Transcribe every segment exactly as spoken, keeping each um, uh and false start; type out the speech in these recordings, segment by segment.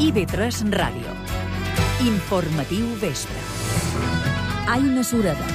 I V tres Ràdio. Informatiu vespre. Aina Sureda.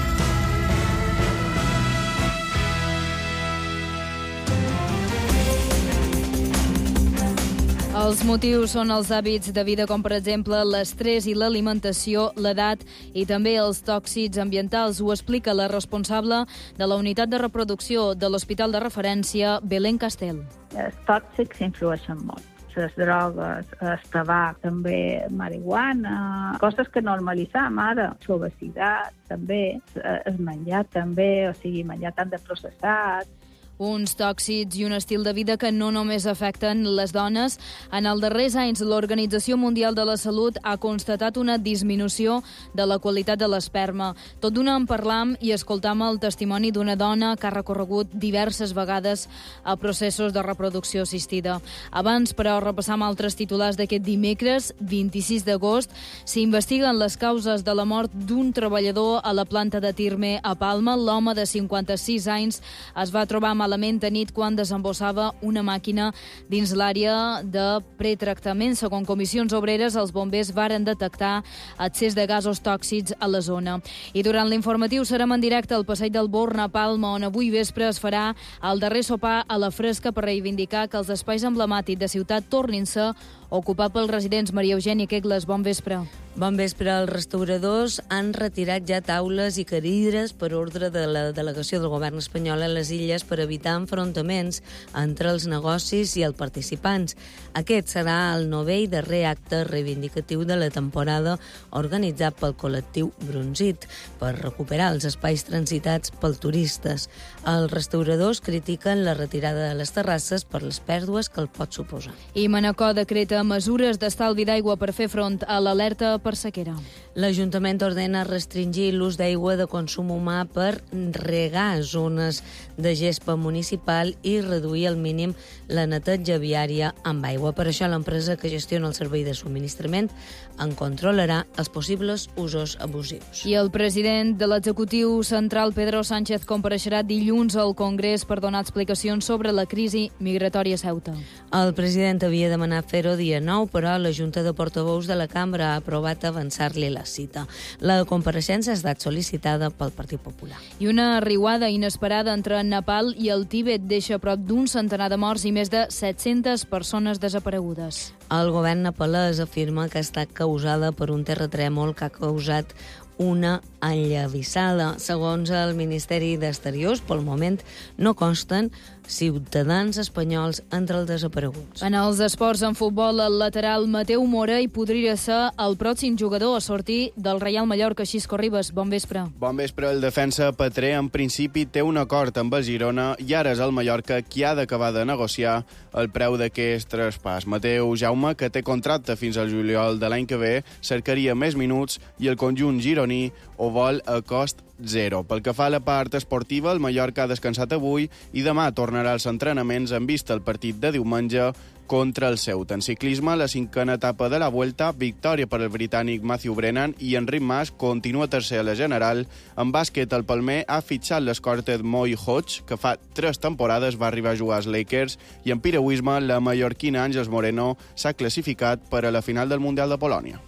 Els motius són els hàbits de vida, com per exemple l'estrès i l'alimentació, l'edat i també els tòxics ambientals. Ho explica la responsable de la unitat de reproducció de l'Hospital de Referència, Belén Castell. Els tòxics influeixen molt. Les drogues, el tabac, també marihuana, coses que normalitzam ara, l'obesitat també, el menjar també, o sigui, menjar tant de processat. Uns tòxics i un estil de vida que no només afecten les dones. En els darrers anys, l'Organització Mundial de la Salut ha constatat una disminució de la qualitat de l'esperma. Tot d'una en parlam i escoltam el testimoni d'una dona que ha recorregut diverses vegades a processos de reproducció assistida. Abans, però, repassam altres titulars d'aquest dimecres, vint-i-sis d'agost. S'investiguen les causes de la mort d'un treballador a la planta de Tirme a Palma. L'home de cinquanta-sis anys es va trobar malament de nit quan desembossava una màquina dins l'àrea de pretractament. Segons comissions obreres, els bombers varen detectar excés de gasos tòxics a la zona. I durant l'informatiu serem en directe al Passeig del Born a Palma, on avui vespre es farà el darrer sopar a la fresca per reivindicar que els espais emblemàtics de ciutat tornin-se ocupat pels residents. Maria Eugènia Quegles, bon vespre. Bon vespre. Els restauradors han retirat ja taules i cadires per ordre de la delegació del govern espanyol a les Illes per evitar enfrontaments entre els negocis i els participants. Aquest serà el novè i darrer acte reivindicatiu de la temporada organitzat pel col·lectiu Bronzit per recuperar els espais transitats pels turistes. Els restauradors critiquen la retirada de les terrasses per les pèrdues que el pot suposar. I Manacor decreta mesures d'estalvi d'aigua per fer front a l'alerta per sequera. L'Ajuntament ordena restringir l'ús d'aigua de consum humà per regar zones de gespa municipal i reduir al mínim la neteja viària amb aigua. Per això l'empresa que gestiona el servei de subministrament en controlarà els possibles usos abusius. I el president de l'executiu central, Pedro Sánchez, compareixerà dilluns al Congrés per donar explicacions sobre la crisi migratòria a Ceuta. El president havia demanat fer-ho dia nou, però la Junta de Portaveus de la Cambra ha aprovat avançar-li la cita. La compareixença ha estat sol·licitada pel Partit Popular. I una riuada inesperada entre Nepal i el Tíbet deixa prop d'un centenar de morts i més de set-centes persones desaparegudes. El govern nepalès afirma que ha estat causada per un terratrèmol que ha causat una enllavissada. Segons el Ministeri d'Exteriors, pel moment no consten ciutadans espanyols entre els desapareguts. En els esports, en futbol, el lateral Mateu Mora hi podria ser el pròxim jugador a sortir del Reial Mallorca. Xisco Ribas, bon vespre. Bon vespre. El defensa Petrer en principi té un acord amb el Girona i ara és el Mallorca qui ha d'acabar de negociar el preu d'aquest traspàs. Mateu Jaume, que té contracte fins al juliol de l'any que ve, cercaria més minuts i el conjunt gironí ho vol a cost zero. Pel que fa a la part esportiva, el Mallorca ha descansat avui i demà tornarà als entrenaments en vista al partit de diumenge contra el Ceuta. En ciclisme, la cinquena etapa de la Vuelta, victòria per al britànic Matthew Brennan i Enric Mas continua tercer a la general. En bàsquet, el palmer ha fitxat l'escorta Moi Hodge, que fa tres temporades va arribar a jugar als Lakers, i en piragüisme, la mallorquina Àngels Moreno s'ha classificat per a la final del Mundial de Polònia.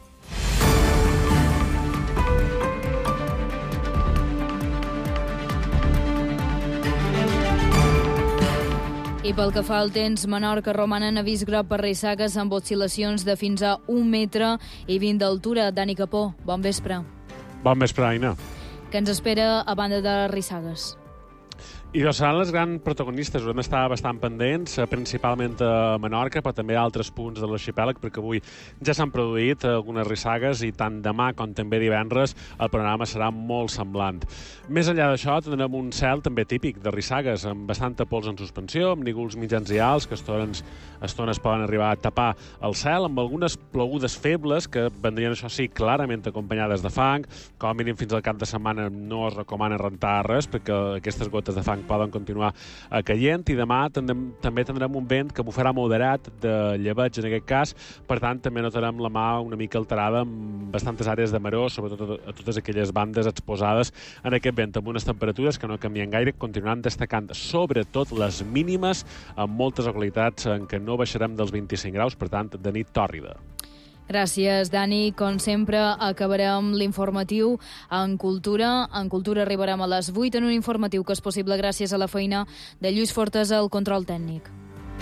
I pel que fa al temps, Menorca romanen avís groc per rissagues amb oscil·lacions de fins a un metre i vint d'altura. Dani Capó, bon vespre. Bon vespre, Aina. Què ens espera a banda de rissagues? I doncs seran les grans protagonistes. Haurem d'estar bastant pendents, principalment a Menorca, però també a altres punts de l'arxipèlag, perquè avui ja s'han produït algunes rissagues i tant demà com també divendres el panorama serà molt semblant. Més enllà d'això, tindrem un cel també típic de rissagues, amb bastanta pols en suspensió, amb nígols mitjans i alts, que a estones, a estones poden arribar a tapar el cel, amb algunes plogudes febles que vendrien, això sí, clarament acompanyades de fang. Com a mínim fins al cap de setmana no es recomana rentar res, perquè aquestes gotes de fang poden continuar caient, i demà tindrem, també tindrem un vent que bufarà moderat de llebeig en aquest cas, per tant també notarem la mà una mica alterada en bastantes àrees de maror, sobretot a totes aquelles bandes exposades en aquest vent, amb unes temperatures que no canvien gaire, continuaran destacant sobretot les mínimes, amb moltes localitats en què no baixarem dels vint-i-cinc graus, per tant de nit tòrrida. Gràcies, Dani. Com sempre, acabarem l'informatiu en Cultura. En Cultura arribarem a les vuit en un informatiu que és possible gràcies a la feina de Lluís Fortes al control tècnic.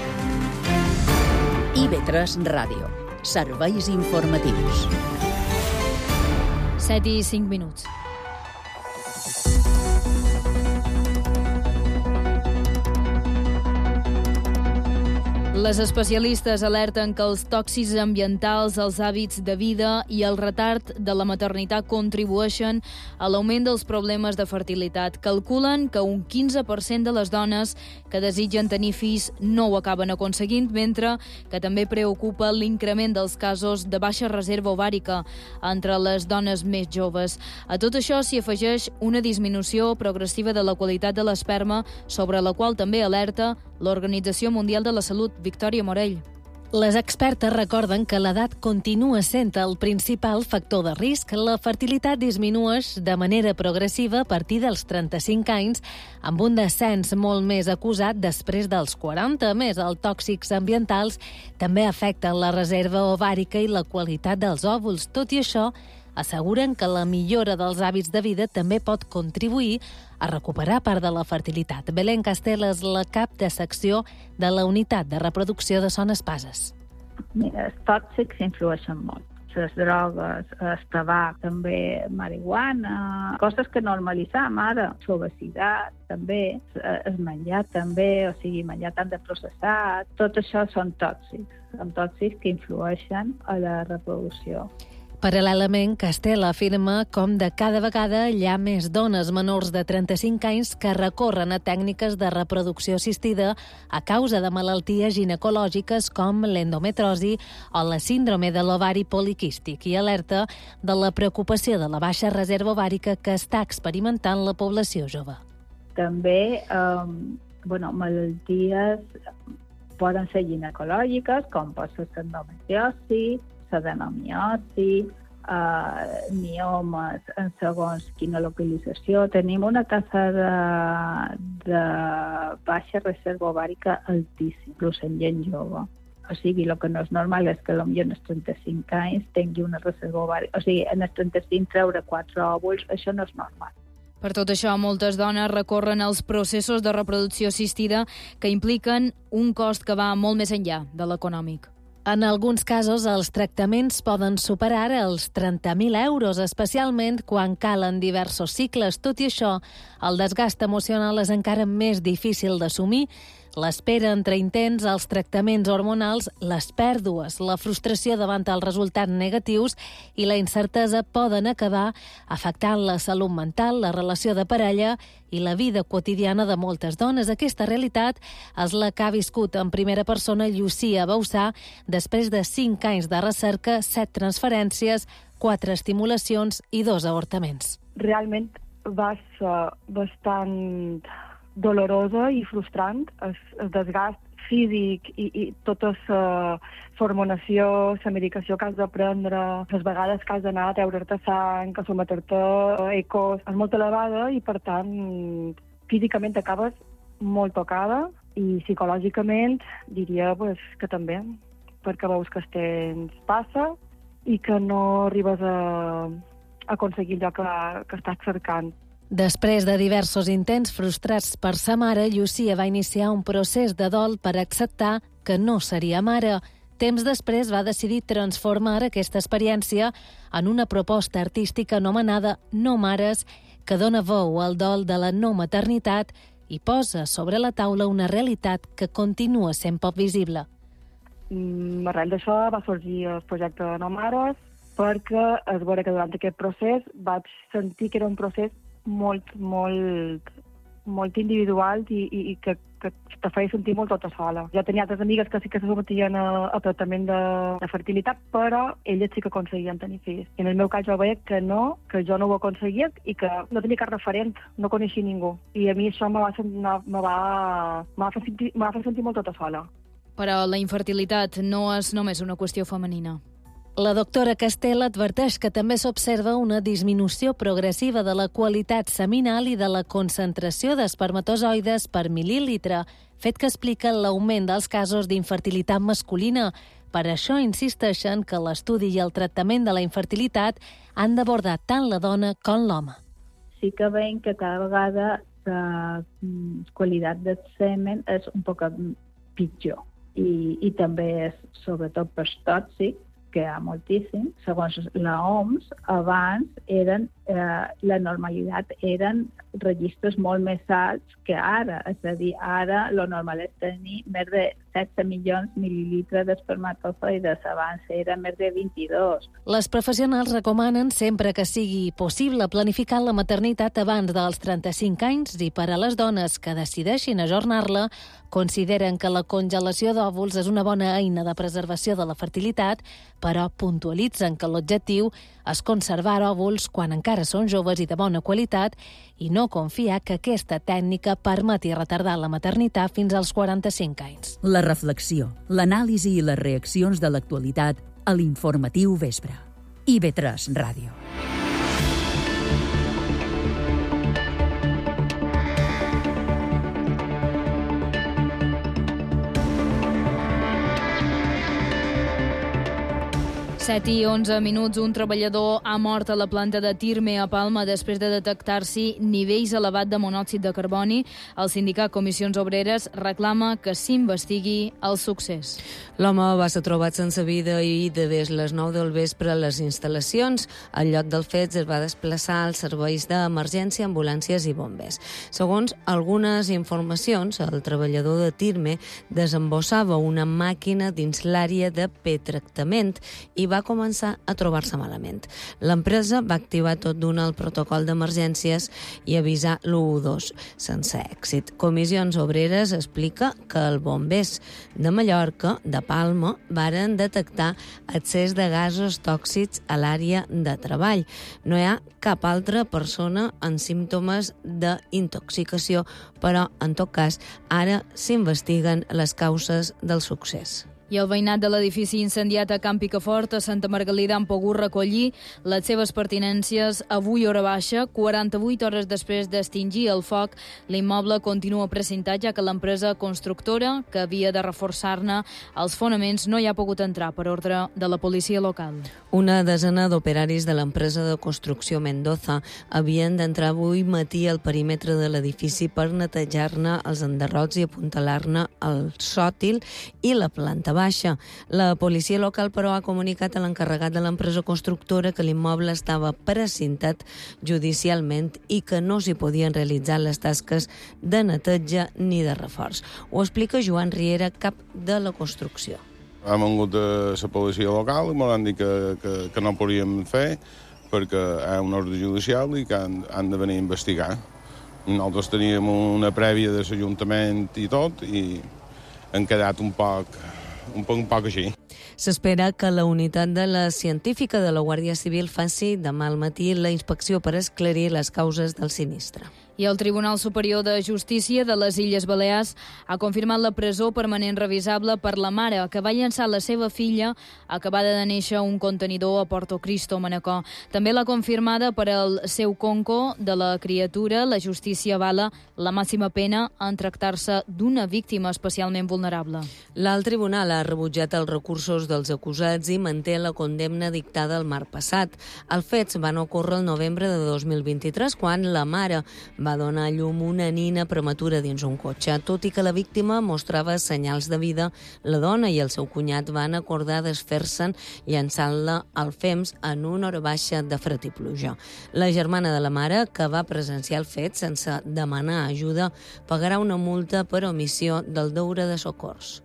I V tres Ràdio. Serveis informatius. set i cinc minuts. Les especialistes alerten que els tòxics ambientals, els hàbits de vida i el retard de la maternitat contribueixen a l'augment dels problemes de fertilitat. Calculen que un quinze per cent de les dones que desitgen tenir fills no ho acaben aconseguint, mentre que també preocupa l'increment dels casos de baixa reserva ovàrica entre les dones més joves. A tot això s'hi afegeix una disminució progressiva de la qualitat de l'esperma, sobre la qual també alerta l'Organització Mundial de la Salut. Victòria Morell. Les expertes recorden que l'edat continua sent el principal factor de risc. La fertilitat disminueix de manera progressiva a partir dels trenta-cinc anys, amb un descens molt més acusat després dels quaranta. A més, els tòxics ambientals també afecten la reserva ovàrica i la qualitat dels òvuls. Tot i això, asseguren que la millora dels hàbits de vida també pot contribuir a recuperar part de la fertilitat. Belén Castel és la cap de secció de la Unitat de Reproducció de Son Espases. Mira, els tòxics influeixen molt. Les drogues, el tabac, també marihuana, coses que normalitzam ara, l'obesitat també, el menjar també, o sigui, menjar tant de processat, tot això són tòxics, són tòxics que influeixen a la reproducció. Paral·lelament, Castel afirma com de cada vegada hi ha més dones menors de trenta-cinc anys que recorren a tècniques de reproducció assistida a causa de malalties ginecològiques com l'endometrosi o la síndrome de l'ovari poliquístic, i alerta de la preocupació de la baixa reserva ovàrica que està experimentant la població jove. També, eh, bueno, malalties poden ser ginecològiques, com pot ser l'endometriosi, l'adenomiosi, eh, miomes en segons quina localització. Tenim una tassa de, de baixa reserva ovàrica altíssima, inclús en gent jove. O sigui, el que no és normal és que potser en els trenta-cinc anys tingui una reserva ovàrica. O sigui, en els trenta-cinc treure quatre òvuls, això no és normal. Per tot això, moltes dones recorren als processos de reproducció assistida que impliquen un cost que va molt més enllà de l'econòmic. En alguns casos, els tractaments poden superar els trenta mil euros, especialment quan calen diversos cicles. Tot i això, el desgast emocional és encara més difícil d'assumir. L'espera entre intents, els tractaments hormonals, les pèrdues, la frustració davant els resultats negatius i la incertesa poden acabar afectant la salut mental, la relació de parella i la vida quotidiana de moltes dones. Aquesta realitat és la que ha viscut en primera persona Llucia Bausà després de cinc anys de recerca, set transferències, quatre estimulacions i dos avortaments. Realment va ser bastant dolorosa i frustrant, el, el desgast físic i, i tota la hormonació, la medicació que has de prendre, les vegades que has d'anar a treure'te sang, a someter-te ecos, és molt elevada i, per tant, físicament acabes molt tocada i psicològicament diria pues, que també, perquè veus que el temps passa i que no arribes a, a aconseguir allò que, que estàs cercant. Després de diversos intents frustrats per sa mare, Llucia va iniciar un procés de dol per acceptar que no seria mare. Temps després va decidir transformar aquesta experiència en una proposta artística anomenada No Mares, que dona veu al dol de la no maternitat i posa sobre la taula una realitat que continua sent poc visible. Mm, arrel d'això va sorgir el projecte No Mares, perquè es veure que durant aquest procés vaig sentir que era un procés molt, molt, molt individual i, i, i que, que te feia sentir molt tota sola. Jo tenia altres amigues que sí que se sometien a, a tractament de, de fertilitat, però elles sí que aconseguien tenir fills. I en el meu cas jo veia que no, que jo no ho aconseguia i que no tenia cap referent, no coneixia ningú. I a mi això me va, me va, me va, fer, sentir, me va fer sentir molt tota sola. Però la infertilitat no és només una qüestió femenina. La doctora Castell adverteix que també s'observa una disminució progressiva de la qualitat seminal i de la concentració d'espermatozoides per mil·lilitre, fet que explica l'augment dels casos d'infertilitat masculina. Per això insisteixen que l'estudi i el tractament de la infertilitat han d'abordar tant la dona com l'home. Sí que veiem que cada vegada la qualitat del semen és un poc pitjor i, i també és sobretot per tòxic, que hi ha moltíssim. Segons la O M S, abans eren, eh, la normalitat eren registres molt més alts que ara. És a dir, ara lo normal és tenir més de setze milions mil·lilitres d'espermatozoides. Abans era més de vint-i-dos. Les professionals recomanen sempre que sigui possible planificar la maternitat abans dels trenta-cinc anys i per a les dones que decideixin ajornar-la consideren que la congelació d'òvuls és una bona eina de preservació de la fertilitat, però puntualitzen que l'objectiu és conservar òvuls quan encara són joves i de bona qualitat i no confiar que aquesta tècnica permeti retardar la maternitat fins als quaranta-cinc anys. La reflexió, l'anàlisi i les reaccions de l'actualitat a l'informatiu vespre. I V tres Ràdio. set i onze minuts, un treballador ha mort a la planta de Tirme a Palma després de detectar-s'hi nivells elevats de monòxid de carboni. El sindicat Comissions Obreres reclama que s'investigui el succés. L'home va ser trobat sense vida i de des les nou del vespre a les instal·lacions. Al lloc dels fets es va desplaçar als serveis d'emergència, ambulàncies i bombers. Segons algunes informacions, el treballador de Tirme desembossava una màquina dins l'àrea de pretractament i va començar a trobar-se malament. L'empresa va activar tot d'una el protocol d'emergències i avisar l'u u dos, sense èxit. Comissions Obreres explica que els bombers de Mallorca, de Palma, varen detectar excés de gasos tòxics a l'àrea de treball. No hi ha cap altra persona amb símptomes d'intoxicació, però, en tot cas, ara s'investiguen les causes del succés. I el veïnat de l'edifici incendiat a Camp Picafort, a Santa Margalida, han pogut recollir les seves pertinències avui hora baixa. quaranta-vuit hores després d'extingir el foc, l'immoble continua precintat, ja que l'empresa constructora, que havia de reforçar-ne els fonaments, no hi ha pogut entrar per ordre de la policia local. Una desena d'operaris de l'empresa de construcció Mendoza havien d'entrar avui matí al perímetre de l'edifici per netejar-ne els enderrocs i apuntalar-ne el sòtil i la planta baixa. La policia local, però, ha comunicat a l'encarregat de l'empresa constructora que l'immoble estava precintat judicialment i que no s'hi podien realitzar les tasques de neteja ni de reforç. Ho explica Joan Riera, cap de la construcció. Hem vingut a la policia local i m'han dit que, que, que no podíem fer perquè hi ha un ordre judicial i que han, han de venir a investigar. Nosaltres teníem una prèvia de l'Ajuntament i tot i hem quedat un poc, un poc, un poc així. S'espera que la unitat de la científica de la Guàrdia Civil faci demà al matí la inspecció per esclarir les causes del sinistre. I el Tribunal Superior de Justícia de les Illes Balears ha confirmat la presó permanent revisable per la mare que va llançar la seva filla acabada de néixer un contenidor a Porto Cristo, Manacor. També l'ha confirmada per al seu conco de la criatura. La justícia avala la màxima pena en tractar-se d'una víctima especialment vulnerable. L'alt tribunal ha rebutjat els recursos dels acusats i manté la condemna dictada el març passat. Els fets van ocórrer el novembre de dos mil vint-i-tres, quan la mare va donar a llum una nina prematura dins un cotxe. Tot i que la víctima mostrava senyals de vida, la dona i el seu cunyat van acordar desfer-se'n llançant-la al fems en una hora baixa de fred i pluja. La germana de la mare, que va presenciar el fet sense demanar ajuda, pagarà una multa per omissió del deure de socors.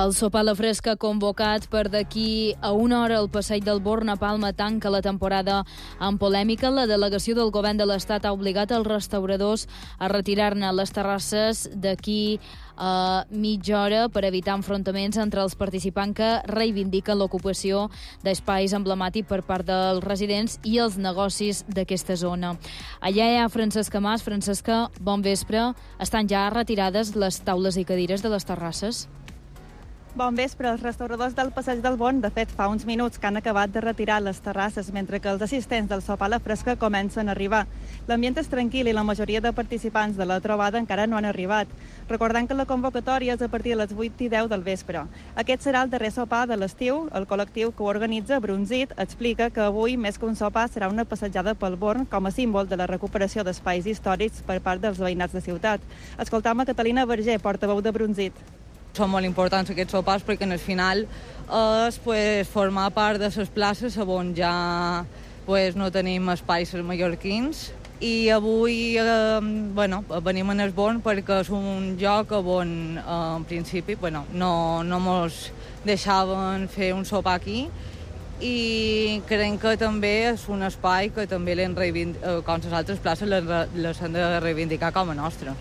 El sopar a la fresca convocat per d'aquí a una hora al Passeig del Born a Palma tanca la temporada amb polèmica. La delegació del govern de l'Estat ha obligat els restauradors a retirar-ne les terrasses d'aquí a mitja hora per evitar enfrontaments entre els participants que reivindiquen l'ocupació d'espais emblemàtics per part dels residents i els negocis d'aquesta zona. Allà hi ha Francesca Mas. Francesca, bon vespre. Estan ja retirades les taules i cadires de les terrasses? Bon vespre. Els restauradors del Passeig del Born, de fet, fa uns minuts que han acabat de retirar les terrasses, mentre que els assistents del sopar a la fresca comencen a arribar. L'ambient és tranquil i la majoria de participants de la trobada encara no han arribat. Recordant que la convocatòria és a partir de les vuit i deu del vespre. Aquest serà el darrer sopar de l'estiu. El col·lectiu que ho organitza, Brunzit, explica que avui, més que un sopar, serà una passejada pel Born com a símbol de la recuperació d'espais històrics per part dels veïnats de ciutat. Escoltam a Catalina Verger, portaveu de Brunzit. Són molt importants aquests sopars perquè en el final és pues, formar part de les places on ja pues, no tenim espais els mallorquins i avui eh, bueno, venim en el Born perquè és un lloc on eh, en principi bueno, no, no mos deixaven fer un sopar aquí i creiem que també és un espai que també l'hem reivindicat, com les altres places les, les hem de reivindicar com a nostres.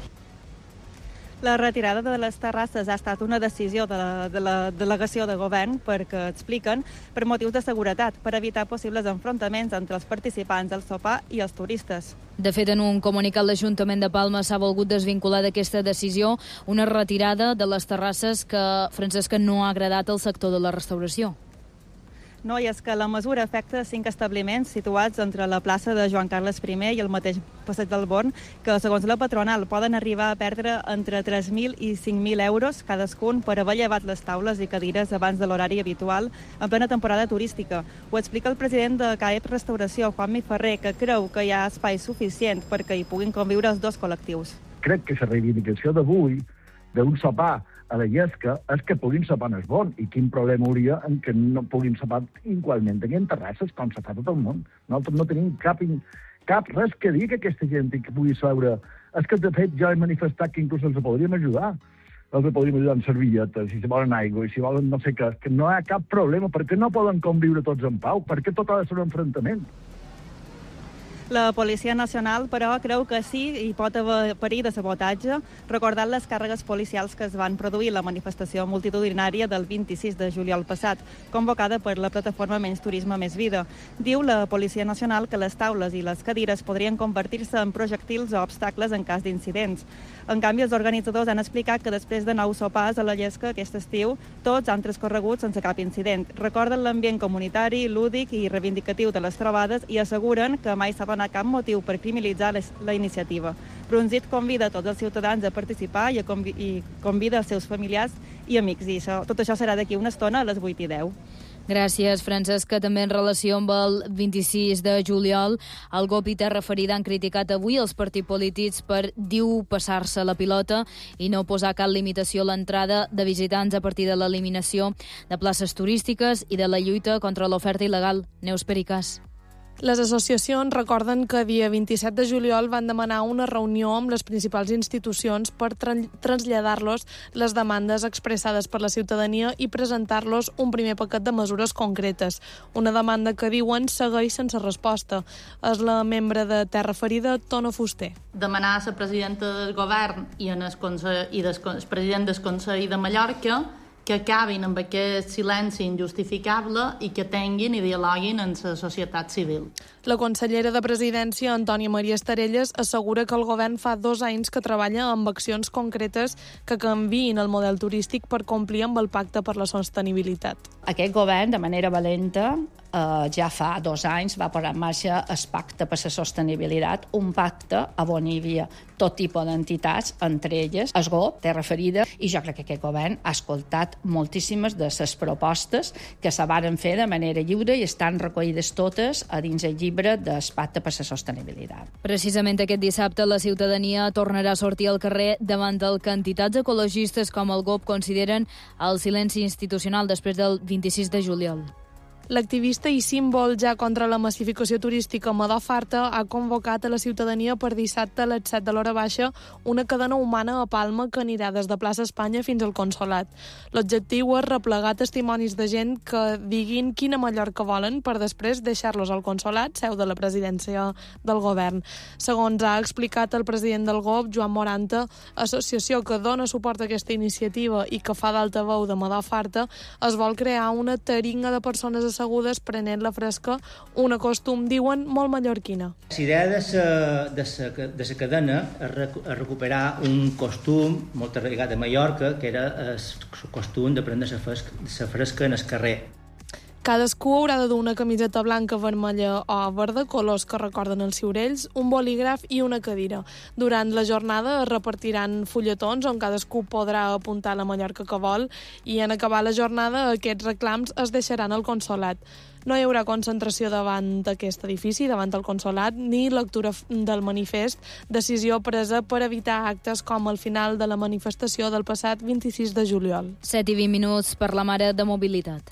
La retirada de les terrasses ha estat una decisió de la, de la delegació de govern perquè expliquen per motius de seguretat, per evitar possibles enfrontaments entre els participants del sopar i els turistes. De fet, en un comunicat, l'Ajuntament de Palma s'ha volgut desvincular d'aquesta decisió, una retirada de les terrasses que, Francesca, no ha agradat al sector de la restauració. No, i és que la mesura afecta cinc establiments situats entre la plaça de Joan Carles primer i el mateix Passeig del Born, que, segons la patronal, poden arribar a perdre entre tres mil i cinc mil euros cadascun per haver llevat les taules i cadires abans de l'horari habitual en plena temporada turística. Ho explica el president de C A E P Restauració, Juanmi Ferrer, que creu que hi ha espai suficient perquè hi puguin conviure els dos col·lectius. Crec que la reivindicació d'avui d'un sopar a la llesca és que puguin sopar en el Born. I quin problema hauria en que no puguin sopar igualment en terrasses, com se fa tot el món. Nosaltres no tenim cap, cap res que dir que aquesta gent que pugui seure. És que, de fet, jo he manifestat que inclús els podríem ajudar. Els podríem ajudar amb servilletes, si volen aigua, i si volen no sé què. Que no hi ha cap problema. Per què no poden conviure tots en pau? Per què tot ha de ser un enfrontament? La Policia Nacional, però, creu que sí hi pot haver perill de sabotatge, recordant les càrregues policials que es van produir la manifestació multitudinària del vint-i-sis de juliol passat, convocada per la plataforma Menys Turisme Més Vida. Diu la Policia Nacional que les taules i les cadires podrien convertir-se en projectils o obstacles en cas d'incidents. En canvi, els organitzadors han explicat que després de nou sopars a la Llesca aquest estiu, tots han transcorregut sense cap incident. Recorden l'ambient comunitari, lúdic i reivindicatiu de les trobades i asseguren que mai s'ha donat cap motiu per criminalitzar la iniciativa. Brunzit convida tots els ciutadans a participar i, a convi i convida els seus familiars i amics. I això, tot això serà d'aquí una estona a les vuit i deu. Gràcies, Francesca. També en relació amb el vint-i-sis de juliol, el G O P i Terra Ferida han criticat avui els partits polítics per, diu, passar-se la pilota i no posar cap limitació a l'entrada de visitants a partir de l'eliminació de places turístiques i de la lluita contra l'oferta il·legal. Neus Pericàs. Les associacions recorden que dia vint-i-set de juliol van demanar una reunió amb les principals institucions per tra traslladar-los les demandes expressades per la ciutadania i presentar-los un primer paquet de mesures concretes. Una demanda que, diuen, segueix sense resposta. És la membre de Terra Ferida, Tona Fuster. Demanar a la presidenta del govern i, en el, i del, el president del Consell de Mallorca que acabin amb aquest silenci injustificable i que tinguin i dialoguin amb la societat civil. La consellera de Presidència, Antònia Maria Estarelles, assegura que el govern fa dos anys que treballa amb accions concretes que canviïn el model turístic per complir amb el Pacte per la Sostenibilitat. Aquest govern, de manera valenta, eh, ja fa dos anys va posar en marxa el Pacte per la Sostenibilitat, un pacte on hi havia tot tipus d'entitats, entre elles el G O P, Terra Ferida, i jo crec que aquest govern ha escoltat moltíssimes de les propostes que se varen fer de manera lliure i estan recollides totes a dins el llibre del Pacte per la Sostenibilitat. Precisament aquest dissabte la ciutadania tornarà a sortir al carrer davant del que entitats ecologistes com el G O P consideren el silenci institucional després del vint-i-sis de juliol. L'activista i símbol ja contra la massificació turística Amador Farta ha convocat a la ciutadania per dissabte a les set de l'hora baixa una cadena humana a Palma que anirà des de plaça Espanya fins al Consolat. L'objectiu és replegar testimonis de gent que diguin quina Mallorca volen per després deixar-los al Consolat, seu de la presidència del govern. Segons ha explicat el president del G O P, Joan Moranta, associació que dona suport a aquesta iniciativa i que fa d'altaveu d'Amador Farta, es vol crear una taringa de persones assegudes prenent la fresca, un costum, diuen, molt mallorquina. La idea de la de sa, de sa cadena és recuperar un costum molt arraigat a Mallorca, que era el costum de prendre la fresca, la fresca en el carrer. Cadascú haurà de dur una camiseta blanca, vermella o verda, colors que recorden els ciurells, un bolígraf i una cadira. Durant la jornada es repartiran fulletons on cadascú podrà apuntar la Mallorca que vol i en acabar la jornada aquests reclams es deixaran al Consolat. No hi haurà concentració davant d'aquest edifici, davant del Consolat, ni lectura del manifest, decisió presa per evitar actes com el final de la manifestació del passat vint-i-sis de juliol. set i vint minuts per la mare de mobilitat.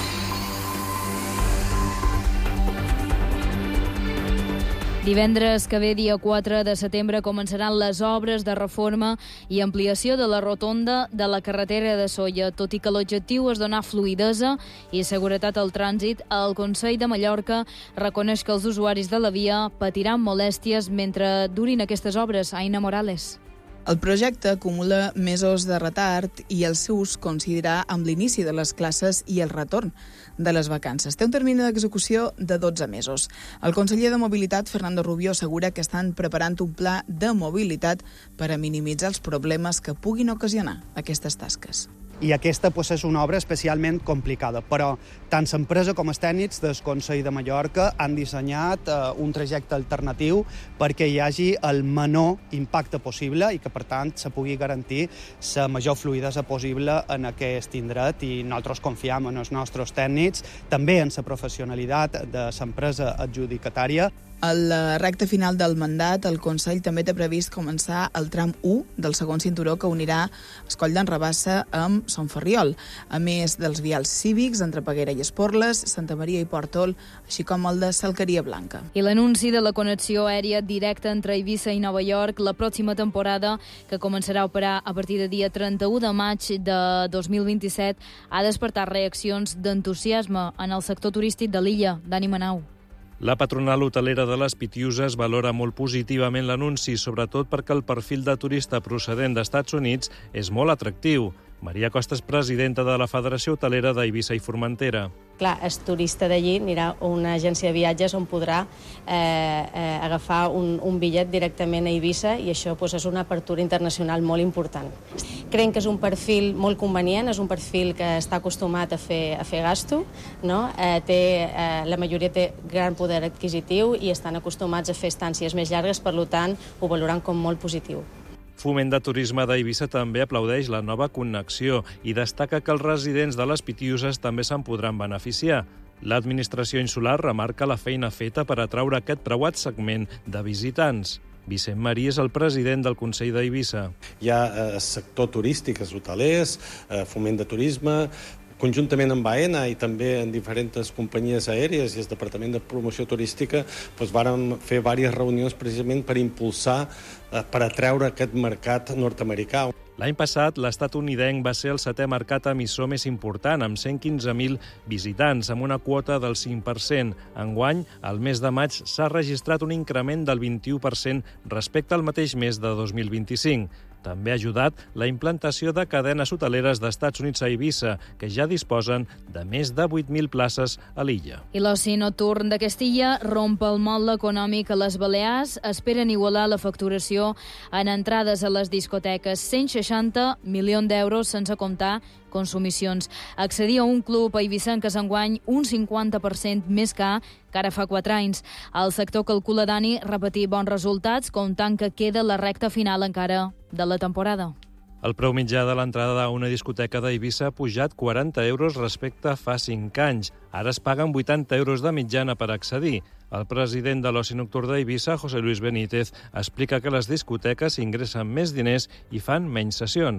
Divendres que ve, dia quatre de setembre, començaran les obres de reforma i ampliació de la rotonda de la carretera de Sóller. Tot i que l'objectiu és donar fluïdesa i seguretat al trànsit, el Consell de Mallorca reconeix que els usuaris de la via patiran molèsties mentre durin aquestes obres. Aina Morales. El projecte acumula mesos de retard i el seu ús coincidirà amb l'inici de les classes i el retorn de les vacances. Té un termini d'execució de dotze mesos. El conseller de Mobilitat, Fernando Rubio, assegura que estan preparant un pla de mobilitat per a minimitzar els problemes que puguin ocasionar aquestes tasques. I aquesta pues, és una obra especialment complicada, però tant l'empresa com els tècnics del Consell de Mallorca han dissenyat eh, un trajecte alternatiu perquè hi hagi el menor impacte possible i que, per tant, se pugui garantir la major fluïdesa possible en aquest indret i nosaltres confiem en els nostres tècnics, també en la professionalitat de l'empresa adjudicatària. A la recta final del mandat, el Consell també té previst començar el tram u del segon cinturó que unirà Escoll d'en Rabassa amb Son Ferriol, a més dels vials cívics entre Peguera i Esporles, Santa Maria i Portol, així com el de Salqueria Blanca. I l'anunci de la connexió aèria directa entre Eivissa i Nova York la pròxima temporada, que començarà a operar a partir de dia trenta-u de maig de dos mil vint-i-set, ha despertat reaccions d'entusiasme en el sector turístic de l'illa. Dani Manau. La patronal hotelera de les Pitiuses valora molt positivament l'anunci, sobretot perquè el perfil de turista procedent d'Estats Units és molt atractiu. Maria Costa és presidenta de la Federació Hotelera d'Eivissa i Formentera. Clar, el turista d'allí anirà a una agència de viatges on podrà eh, eh, agafar un, un bitllet directament a Eivissa i això pues, és una apertura internacional molt important. Creiem que és un perfil molt convenient, és un perfil que està acostumat a fer, a fer gasto, no? eh, té, eh, la majoria té gran poder adquisitiu i estan acostumats a fer estàncies més llargues, per tant, ho valoran com molt positiu. Foment de Turisme d'Eivissa també aplaudeix la nova connexió i destaca que els residents de les Pitiuses també se'n podran beneficiar. L'administració insular remarca la feina feta per atraure aquest preuat segment de visitants. Vicent Marí és el president del Consell d'Eivissa. Hi ha eh, sector turístic, els hotelers, eh, foment de turisme, conjuntament amb AENA i també en diferents companyies aèries i el Departament de Promoció Turística doncs vàrem fer diverses reunions precisament per impulsar, eh, per atreure aquest mercat nord-americà. L'any passat, l'estatunidenc va ser el setè mercat emissor més important, amb cent quinze mil visitants, amb una quota del cinc per cent. Enguany, al mes de maig, s'ha registrat un increment del vint-i-u per cent respecte al mateix mes de dos mil vint-i-cinc. També ha ajudat la implantació de cadenes hoteleres d'Estats Units a Eivissa, que ja disposen de més de vuit mil places a l'illa. I l'oci nocturn de Castilla romp el mol econòmic a les Balears. Esperen igualar la facturació en entrades a les discoteques. cent seixanta milions d'euros sense comptar consumicions. Accedir a un club a Eivissa que s'enguany un cinquanta per cent més car que ara fa quatre anys. El sector calcula, Dani, repetir bons resultats, comptant que queda la recta final encara de la temporada. El preu mitjà de l'entrada a una discoteca d'Eivissa ha pujat quaranta euros respecte a fa cinc anys. Ara es paguen vuitanta euros de mitjana per accedir. El president de l'oci nocturn d'Eivissa, José Luis Benítez, explica que les discoteques ingressen més diners i fan menys sessions.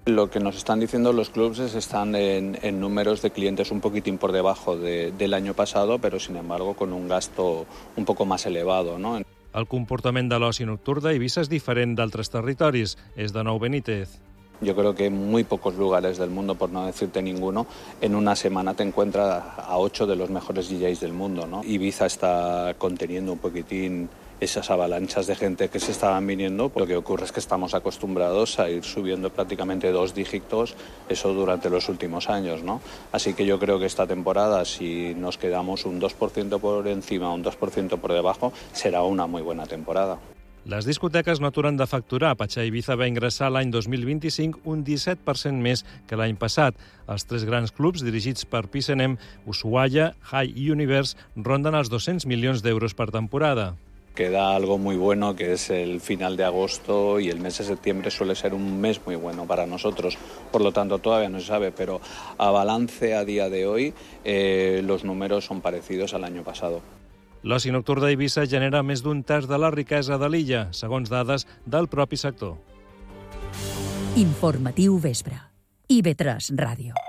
Lo que nos están diciendo los clubes es que están en, en números de clientes un poquitín por debajo de, del año pasado, pero sin embargo con un gasto un poco más elevado, ¿no? El comportament de l'oci nocturn d'Eivissa és diferent d'altres territoris. És de nou Benítez. Yo creo que en muy pocos lugares del mundo, por no decirte ninguno, en una semana te encuentras a ocho de los mejores D Js del mundo, ¿no? Ibiza está conteniendo un poquitín esas avalanchas de gente que se estaban viniendo. Lo que ocurre es que estamos acostumbrados a ir subiendo prácticamente dos dígitos, eso durante los últimos años, ¿no? Así que yo creo que esta temporada, si nos quedamos un dos por ciento por encima, un dos por ciento por debajo, será una muy buena temporada. Les discoteques no aturen de facturar. Patxà Ibiza va ingressar l'any dos mil vint-i-cinc un disset per cent més que l'any passat. Els tres grans clubs, dirigits per P S N M, Ushuaia, High i Universe, ronden els dos-cents milions d'euros per temporada. Queda algo muy bueno, que es el final de agosto, y el mes de septiembre suele ser un mes muy bueno para nosotros. Por lo tanto, todavía no se sabe, pero a balance a día de hoy, eh, los números son parecidos al año pasado. L'oci nocturn d'Eivissa genera més d'un terç de la riquesa de l'illa, segons dades del propi sector. Informatiu vespre. I V tres Ràdio.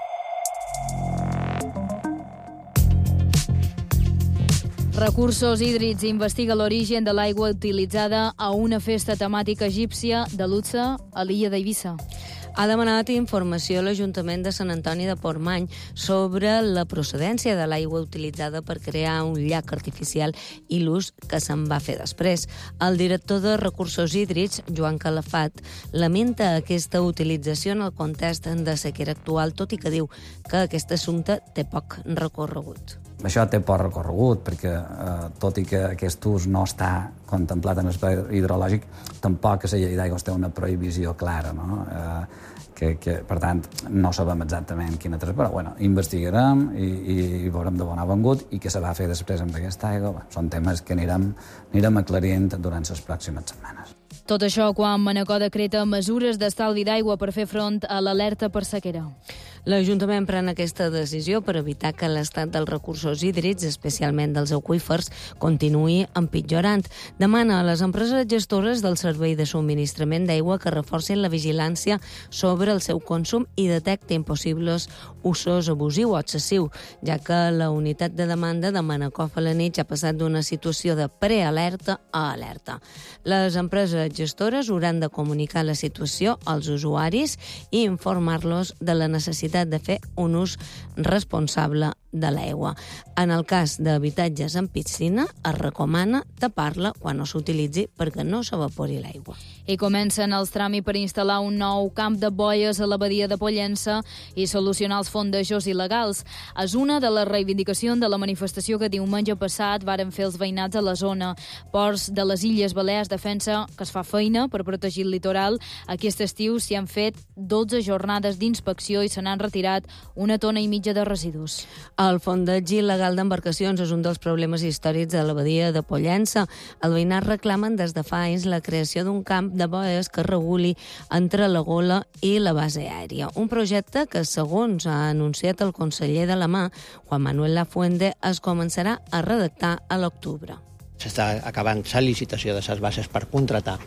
Recursos Hídrics investiga l'origen de l'aigua utilitzada a una festa temàtica egípcia de luxe a l'illa d'Eivissa. Ha demanat informació a l'Ajuntament de Sant Antoni de Portmany sobre la procedència de l'aigua utilitzada per crear un llac artificial i l'ús que se'n va fer després. El director de Recursos Hídrics, Joan Calafat, lamenta aquesta utilització en el context de sequera actual, tot i que diu que aquest assumpte té poc recorregut. Això té poc recorregut, perquè eh, tot i que aquest ús no està contemplat en l'espai hidrològic, tampoc que la llei d'aigües té una prohibició clara, no? Eh, que, que, per tant, no sabem exactament quina tres, però bueno, investigarem i, i veurem de bon avengut i què se va fer després amb aquesta aigua. Bueno, són temes que anirem, anirem aclarint durant les pròximes setmanes. Tot això quan Manacor decreta mesures d'estalvi d'aigua per fer front a l'alerta per sequera. L'Ajuntament pren aquesta decisió per evitar que l'estat dels recursos hídrics, especialment dels aqüífers, continuï empitjorant. Demana a les empreses gestores del servei de subministrament d'aigua que reforcin la vigilància sobre el seu consum i detectin possibles usos abusiu o excessiu, ja que la unitat de demanda de Manacor Felanitx ha passat d'una situació de prealerta a alerta. Les empreses gestores hauran de comunicar la situació als usuaris i informar-los de la necessitat de fer un ús responsable de l'aigua. En el cas d'habitatges amb piscina, es recomana tapar-la quan no s'utilitzi perquè no s'evapori l'aigua. I comencen els tràmits per instal·lar un nou camp de boies a la badia de Pollença i solucionar els fondejos il·legals. És una de les reivindicacions de la manifestació que diumenge passat varen fer els veïnats a la zona. Ports de les Illes Balears defensa que es fa feina per protegir el litoral. Aquest estiu s'hi han fet dotze jornades d'inspecció i se n'han retirat una tona i mitja de residus. El fondeig il·legal d'embarcacions és un dels problemes històrics de la badia de Pollença. El veïnat reclamen des de fa anys la creació d'un camp de boies que reguli entre la Gola i la base aèria. Un projecte que, segons ha anunciat el conseller de la mà, Juan Manuel Lafuente, es començarà a redactar a l'octubre. S'està acabant la licitació de les bases per contratar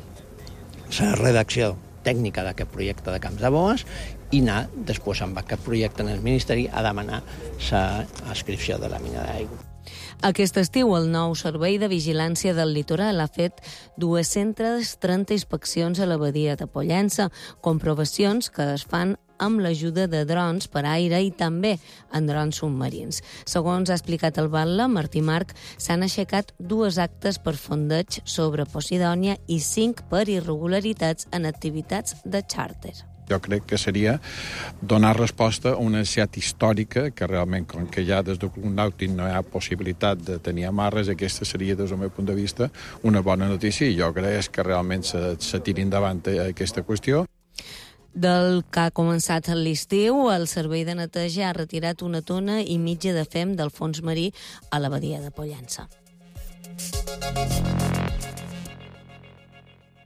la redacció tècnica d'aquest projecte de camps de boes i anar després amb aquest projecte en el Ministeri a demanar l'inscripció de la mina d'aigua. Aquest estiu, el nou Servei de Vigilància del Litoral ha fet dues-centes trenta inspeccions a la badia de Pollença, comprovacions que es fan amb l'ajuda de drons per aire i també en drons submarins. Segons ha explicat el batlle, Martí Marc, s'han aixecat dues actes per fondeig sobre Posidònia i cinc per irregularitats en activitats de xàrter. Jo crec que seria donar resposta a una necessitat històrica que realment, com que ja des del Club Nàutic no hi ha possibilitat de tenir amarres, aquesta seria, des del meu punt de vista, una bona notícia i jo crec que realment se, se tiri endavant aquesta qüestió. Del que ha començat l'estiu, el servei de neteja ha retirat una tona i mitja de fem del fons marí a la badia de Pollença.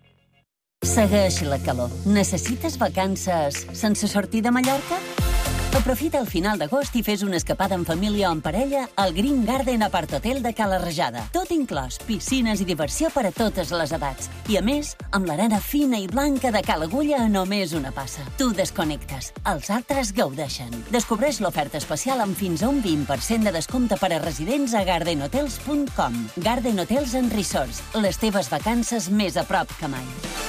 Segueix la calor. Necessites vacances sense sortir de Mallorca? Aprofita el final d'agost i fes una escapada en família o en parella al Green Garden Apart Hotel de Cala Rajada. Tot inclòs, piscines i diversió per a totes les edats. I a més, amb l'arena fina i blanca de Cala Agulla a només una passa. Tu desconnectes, els altres gaudeixen. Descobreix l'oferta especial amb fins a un vint per cent de descompte per a residents a garden hotels punt com. Garden Hotels and Resorts, les teves vacances més a prop que mai.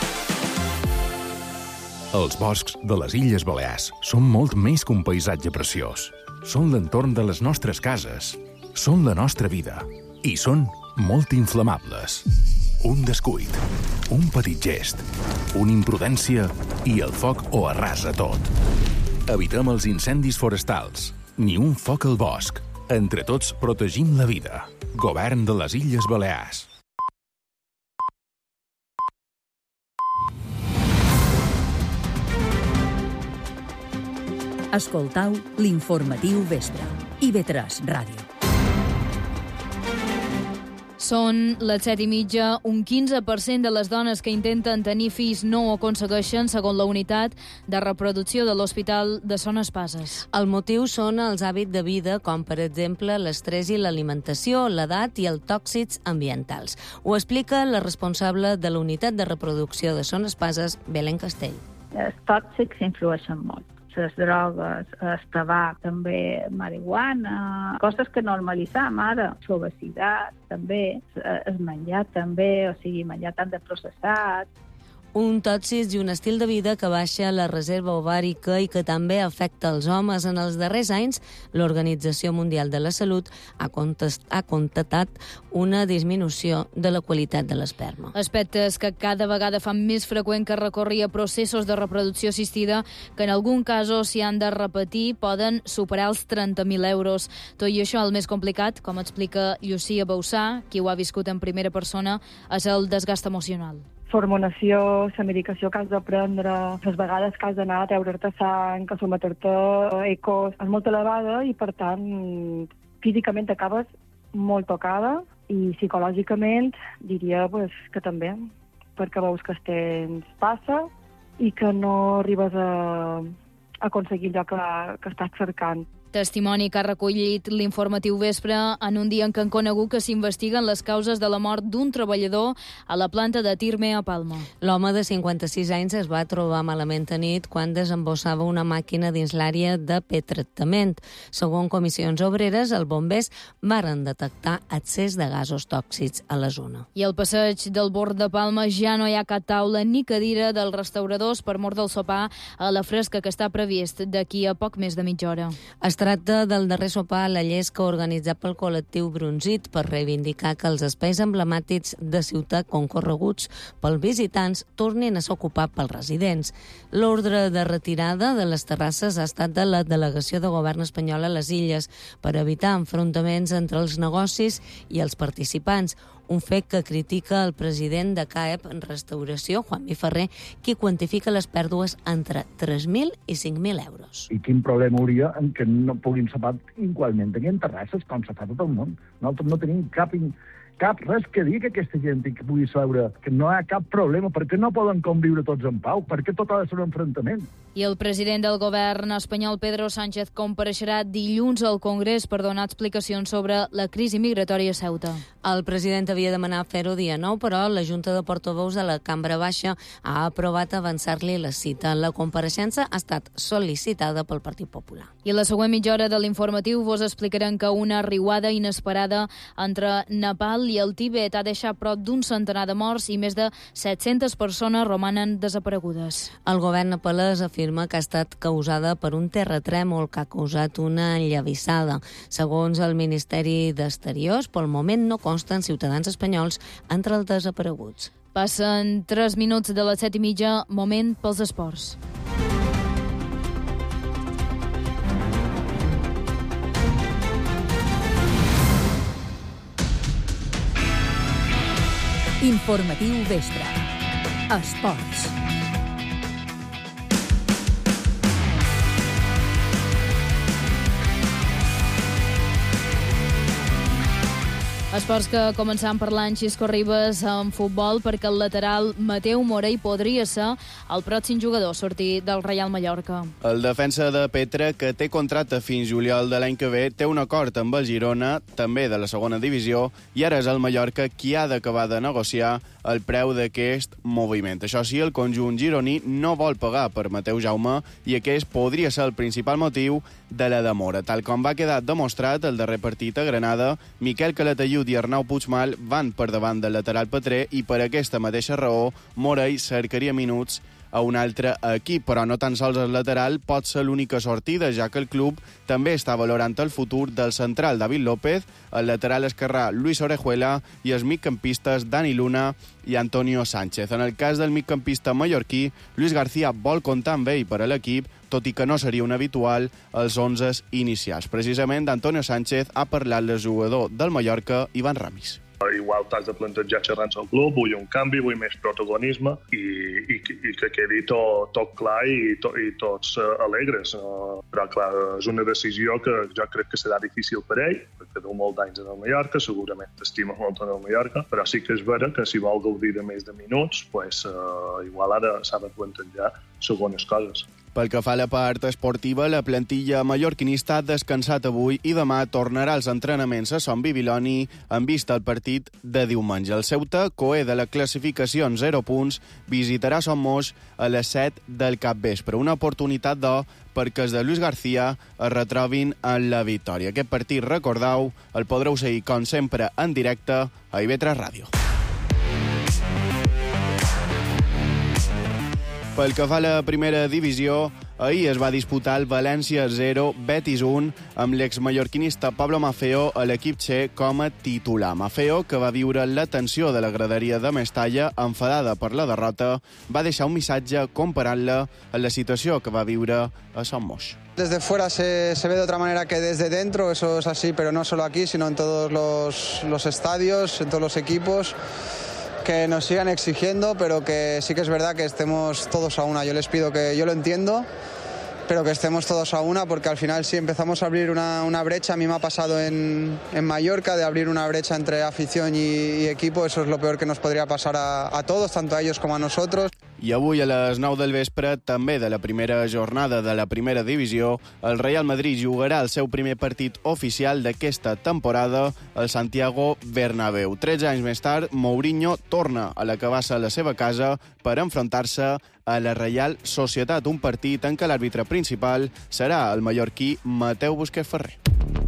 Els boscs de les Illes Balears són molt més que un paisatge preciós. Són l'entorn de les nostres cases, són la nostra vida i són molt inflamables. Un descuit, un petit gest, una imprudència i el foc ho arrasa tot. Evitem els incendis forestals, ni un foc al bosc. Entre tots protegim la vida. Govern de les Illes Balears. Escoltau l'informatiu vespre. I ve tres Ràdio. Són les set i mitja. Un quinze per cent de les dones que intenten tenir fills no ho aconsegueixen, segons la unitat de reproducció de l'Hospital de Son Espases. El motiu són els hàbits de vida, com per exemple l'estrès i l'alimentació, l'edat i els tòxics ambientals. Ho explica la responsable de la unitat de reproducció de Son Espases, Belén Castell. Els tòxics influeixen molt. Les drogues, el tabac, també marihuana, coses que normalitzam ara, l'obesitat també, el menjar també, o sigui, menjar tant de processat. Un tòxic i un estil de vida que baixa la reserva ovàrica i que també afecta els homes. En els darrers anys, l'Organització Mundial de la Salut ha, contest, ha constatat una disminució de la qualitat de l'esperma. Aspectes que cada vegada fan més freqüent que recorri a processos de reproducció assistida que en algun cas, si han de repetir, poden superar els trenta mil euros. Tot i això, el més complicat, com explica Llucia Bausà, qui ho ha viscut en primera persona, és el desgast emocional. Hormonació, la medicació que has de prendre, les vegades que has d'anar a treure'te sang, a sometre-te a ecos, és molt elevada i, per tant, físicament acabes molt tocada i psicològicament diria pues, que també, perquè veus que el temps passa i que no arribes a, a aconseguir allò que, que estàs cercant. Testimoni que ha recollit l'informatiu vespre en un dia en què han conegut que s'investiguen les causes de la mort d'un treballador a la planta de Tirme a Palma. L'home de cinquanta-sis anys es va trobar malament a nit quan desembossava una màquina dins l'àrea de pretractament. Segons comissions obreres, els bombers varen detectar excés de gasos tòxics a la zona. I al passeig del Bord de Palma ja no hi ha cap taula ni cadira dels restauradors per mort del sopar a la fresca que està previst d'aquí a poc més de mitja hora. Es tracta del darrer sopar a la llesca organitzat pel col·lectiu Bronzit per reivindicar que els espais emblemàtics de ciutat concorreguts pels visitants tornin a ser ocupats pels residents. L'ordre de retirada de les terrasses ha estat de la delegació de govern espanyol a les Illes per evitar enfrontaments entre els negocis i els participants, un fet que critica el president de C A E P en Restauració, Juanmi Ferrer, qui quantifica les pèrdues entre tres mil i cinc mil euros. I quin problema hauria en que no puguin sopar igualment en terrasses, com se fa tot el món. Nosaltres no tenim cap, cap res que dir que aquesta gent que pugui saber que no hi ha cap problema, perquè no poden conviure tots en pau, perquè tot ha de ser un enfrontament. I el president del govern espanyol, Pedro Sánchez, compareixerà dilluns al Congrés per donar explicacions sobre la crisi migratòria a Ceuta. El president havia demanat fer-ho dia nou, però la Junta de Portaveus de la Cambra Baixa ha aprovat avançar-li la cita. La compareixença ha estat sol·licitada pel Partit Popular. I a la següent mitja hora de l'informatiu vos explicarem que una riuada inesperada entre Nepal i el Tibet ha deixat prop d'un centenar de morts i més de set-centes persones romanen desaparegudes. El govern nepalès afirma que ha estat causada per un terratrèmol que ha causat una enllavissada. Segons el Ministeri d'Exteriors, pel moment no consten ciutadans espanyols entre els desapareguts. Passen tres minuts de les set i mitja, moment pels esports. Informatiu vespre. Esports. Esports que començam parlant, Xisco Ribas, en futbol, perquè el lateral Mateu Morey podria ser el pròxim jugador a sortir del Reial Mallorca. El defensa de Petra, que té contracte fins juliol de l'any que ve, té un acord amb el Girona, també de la segona divisió, i ara és el Mallorca qui ha d'acabar de negociar el preu d'aquest moviment. Això sí, el conjunt gironí no vol pagar per Mateu Jaume i aquest podria ser el principal motiu de la demora. Tal com va quedar demostrat el darrer partit a Granada, Miquel Calatayud i Arnau Puigmal van per davant del lateral Petrer i per aquesta mateixa raó Morey cercaria minuts a un altre equip, però no tan sols el lateral pot ser l'única sortida, ja que el club també està valorant el futur del central David López, el lateral esquerrà Luis Orejuela i els migcampistes Dani Luna i Antonio Sánchez. En el cas del migcampista mallorquí, Luis García vol comptar amb ell per a l'equip, tot i que no seria un habitual als onzes inicials. Precisament d'Antonio Sánchez ha parlat el jugador del Mallorca, Ivan Ramis. Igual t'has de plantejar xerrant al club, vull un canvi, vull més protagonisme i, i, i que quedi tot, tot clar i, to, i tots uh, alegres. Uh, però clar, és una decisió que jo crec que serà difícil per ell, perquè deu molt d'anys en el Mallorca, segurament t'estima molt en el Mallorca, però sí que és vera que si vol gaudir de més de minuts, pues, uh, igual ara s'ha de plantejar segones coses. Pel que fa a la part esportiva, la plantilla mallorquinista ha descansat avui i demà tornarà als entrenaments a Son Bibiloni en vista al partit de diumenge. El Ceuta, coer de la classificació en zero punts, visitarà Son Moix a les set del capvespre. Una oportunitat, d'or, perquè els de Luis García es retrobin en la victòria. Aquest partit, recordeu, el podreu seguir, com sempre, en directe a I V tres Ràdio. Pel que fa a la primera divisió, ahir es va disputar el València zero, Betis un, amb l'exmallorquinista Pablo Maffeo a l'equip txec com a titular. Maffeo, que va viure la tensió de la graderia de Mestalla, enfadada per la derrota, va deixar un missatge comparant-la a la situació que va viure a Son Moix. Desde fuera se, se ve de otra manera que desde dentro, eso es así, pero no solo aquí, sino en todos los, los estadios, en todos los equipos. Que nos sigan exigiendo, pero que sí que es verdad que estemos todos a una. Yo les pido que, yo lo entiendo, pero que estemos todos a una, porque al final si empezamos a abrir una, una brecha, a mí me ha pasado en, en Mallorca, de abrir una brecha entre afición y, y equipo, eso es lo peor que nos podría pasar a, a todos, tanto a ellos como a nosotros. I avui a les nou del vespre, també de la primera jornada de la primera divisió, el Real Madrid jugarà el seu primer partit oficial d'aquesta temporada al Santiago Bernabéu. Tretze anys més tard, Mourinho torna a la que va ser la seva casa per enfrontar-se a la Real Societat, un partit en què l'àrbitre principal serà el mallorquí Mateu Busquets Ferrer.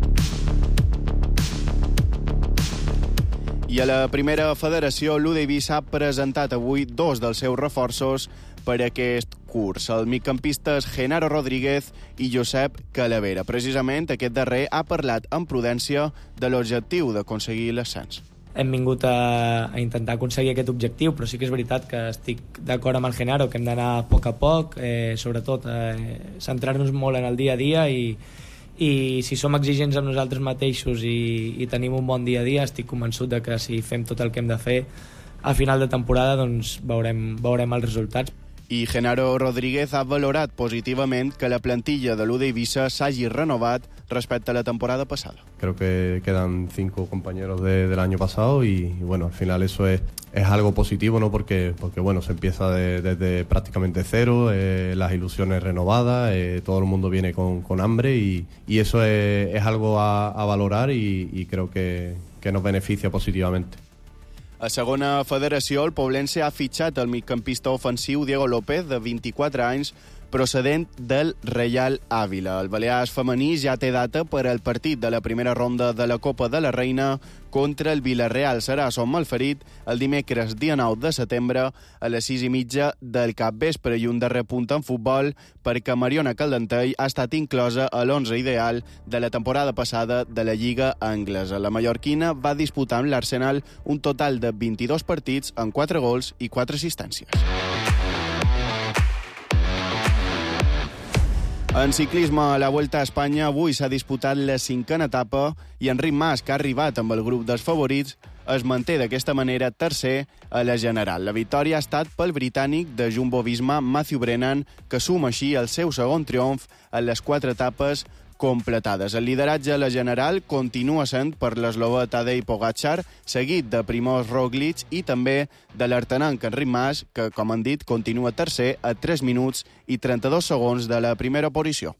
I a la primera federació, l'U d'Eivissa ha presentat avui dos dels seus reforços per a aquest curs, el migcampistes Genaro Rodríguez i Josep Calavera. Precisament, aquest darrer ha parlat amb prudència de l'objectiu d'aconseguir l'ascens. Hem vingut a, a intentar aconseguir aquest objectiu, però sí que és veritat que estic d'acord amb el Genaro, que hem d'anar a poc a poc, eh, sobretot eh, centrar-nos molt en el dia a dia i i si som exigents amb nosaltres mateixos i, i tenim un bon dia a dia, estic convençut de que si fem tot el que hem de fer a final de temporada, doncs veurem, veurem els resultats. I Genaro Rodríguez ha valorat positivament que la plantilla de l'U d'Eivissa s'hagi renovat respecte a la temporada pasada. Creo que quedan cinco compañeros de, del año pasado y, y bueno, al final eso es, es algo positivo, ¿no? Porque, porque bueno, se empieza de, desde prácticamente cero, eh, las ilusiones renovadas, eh, todo el mundo viene con, con hambre y, y eso es, es algo a, a valorar y, y creo que, que nos beneficia positivamente. A segona federació, el Poblense ha fitxat el migcampista ofensiu Diego López, de vint-i-quatre anys, procedent del Reial Àvila. El Balears femení ja té data per al partit de la primera ronda de la Copa de la Reina contra el Villarreal. Serà a Son Malferit el dimecres dia nou de setembre a les sis i mitja del capvespre. I un darrer punt en futbol perquè Mariona Caldentell ha estat inclosa a l'onze ideal de la temporada passada de la Lliga Anglesa. La mallorquina va disputar amb l'Arsenal un total de vint-i-dos partits amb quatre gols i quatre assistències. En ciclisme, a la Vuelta a Espanya, avui s'ha disputat la cinquena etapa i Enric Mas, que ha arribat amb el grup dels favorits, es manté d'aquesta manera tercer a la general. La victòria ha estat pel britànic de Jumbo Visma, Matthew Brennan, que suma així el seu segon triomf en les quatre etapes completades. El lideratge a la general continua sent per l'eslovè Tadej Pogačar, seguit de Primož Roglič i també de l'artenenc Enric Mas, que, com han dit, continua tercer a tres minuts i trenta-dos segons de la primera posició.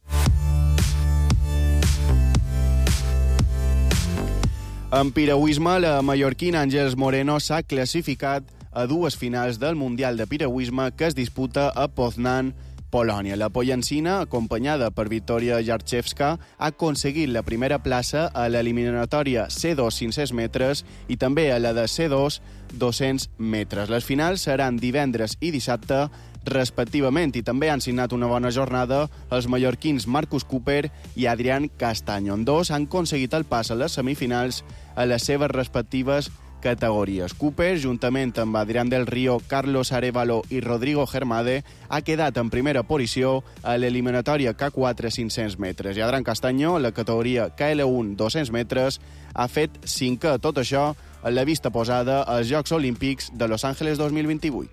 En piragüisme, la mallorquina Àngels Moreno s'ha classificat a dues finals del Mundial de Piragüisme que es disputa a Poznan, Polònia. La pollancina, acompanyada per Victoria Jarchewska, ha aconseguit la primera plaça a l'eliminatòria C dos cinc-cents metres i també a la de C dos dos-cents metres. Les finals seran divendres i dissabte, respectivament, i també han signat una bona jornada els mallorquins Marcus Cooper i Adrián Castaño. Dos han aconseguit el pas a les semifinals a les seves respectives categories. Cooper, juntament amb Adrián del Río, Carlos Arévalo i Rodrigo Germade, ha quedat en primera posició a l'eliminatòria K quatre cinc-cents metres. I Adrián Castaño, la categoria K L un dos-cents metres, ha fet cinquè. Tot això a la vista posada als Jocs Olímpics de Los Angeles dos mil vint-i-vuit.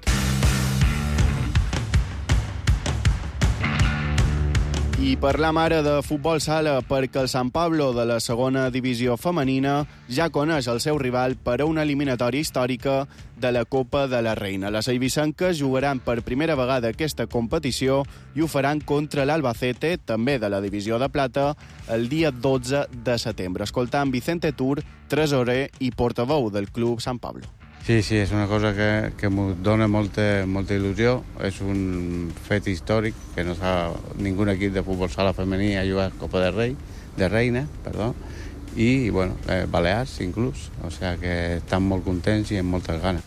I parlam ara de futbol sala perquè el Sant Pablo de la segona divisió femenina ja coneix el seu rival per a una eliminatòria històrica de la Copa de la Reina. Les eivissenques jugaran per primera vegada aquesta competició i ho faran contra l'Albacete, també de la divisió de plata, el dia dotze de setembre. Escoltant Vicente Tur, tresorer i portaveu del club Sant Pablo. Sí, sí, és una cosa que, que m'ho dona molta, molta il·lusió. És un fet històric que no s'ha, ningú equip de futbol sala femení ha jugat Copa de Rei, de Reina, perdó, i, bueno, eh, Balears inclús. O sigui que estan molt contents i amb moltes ganes.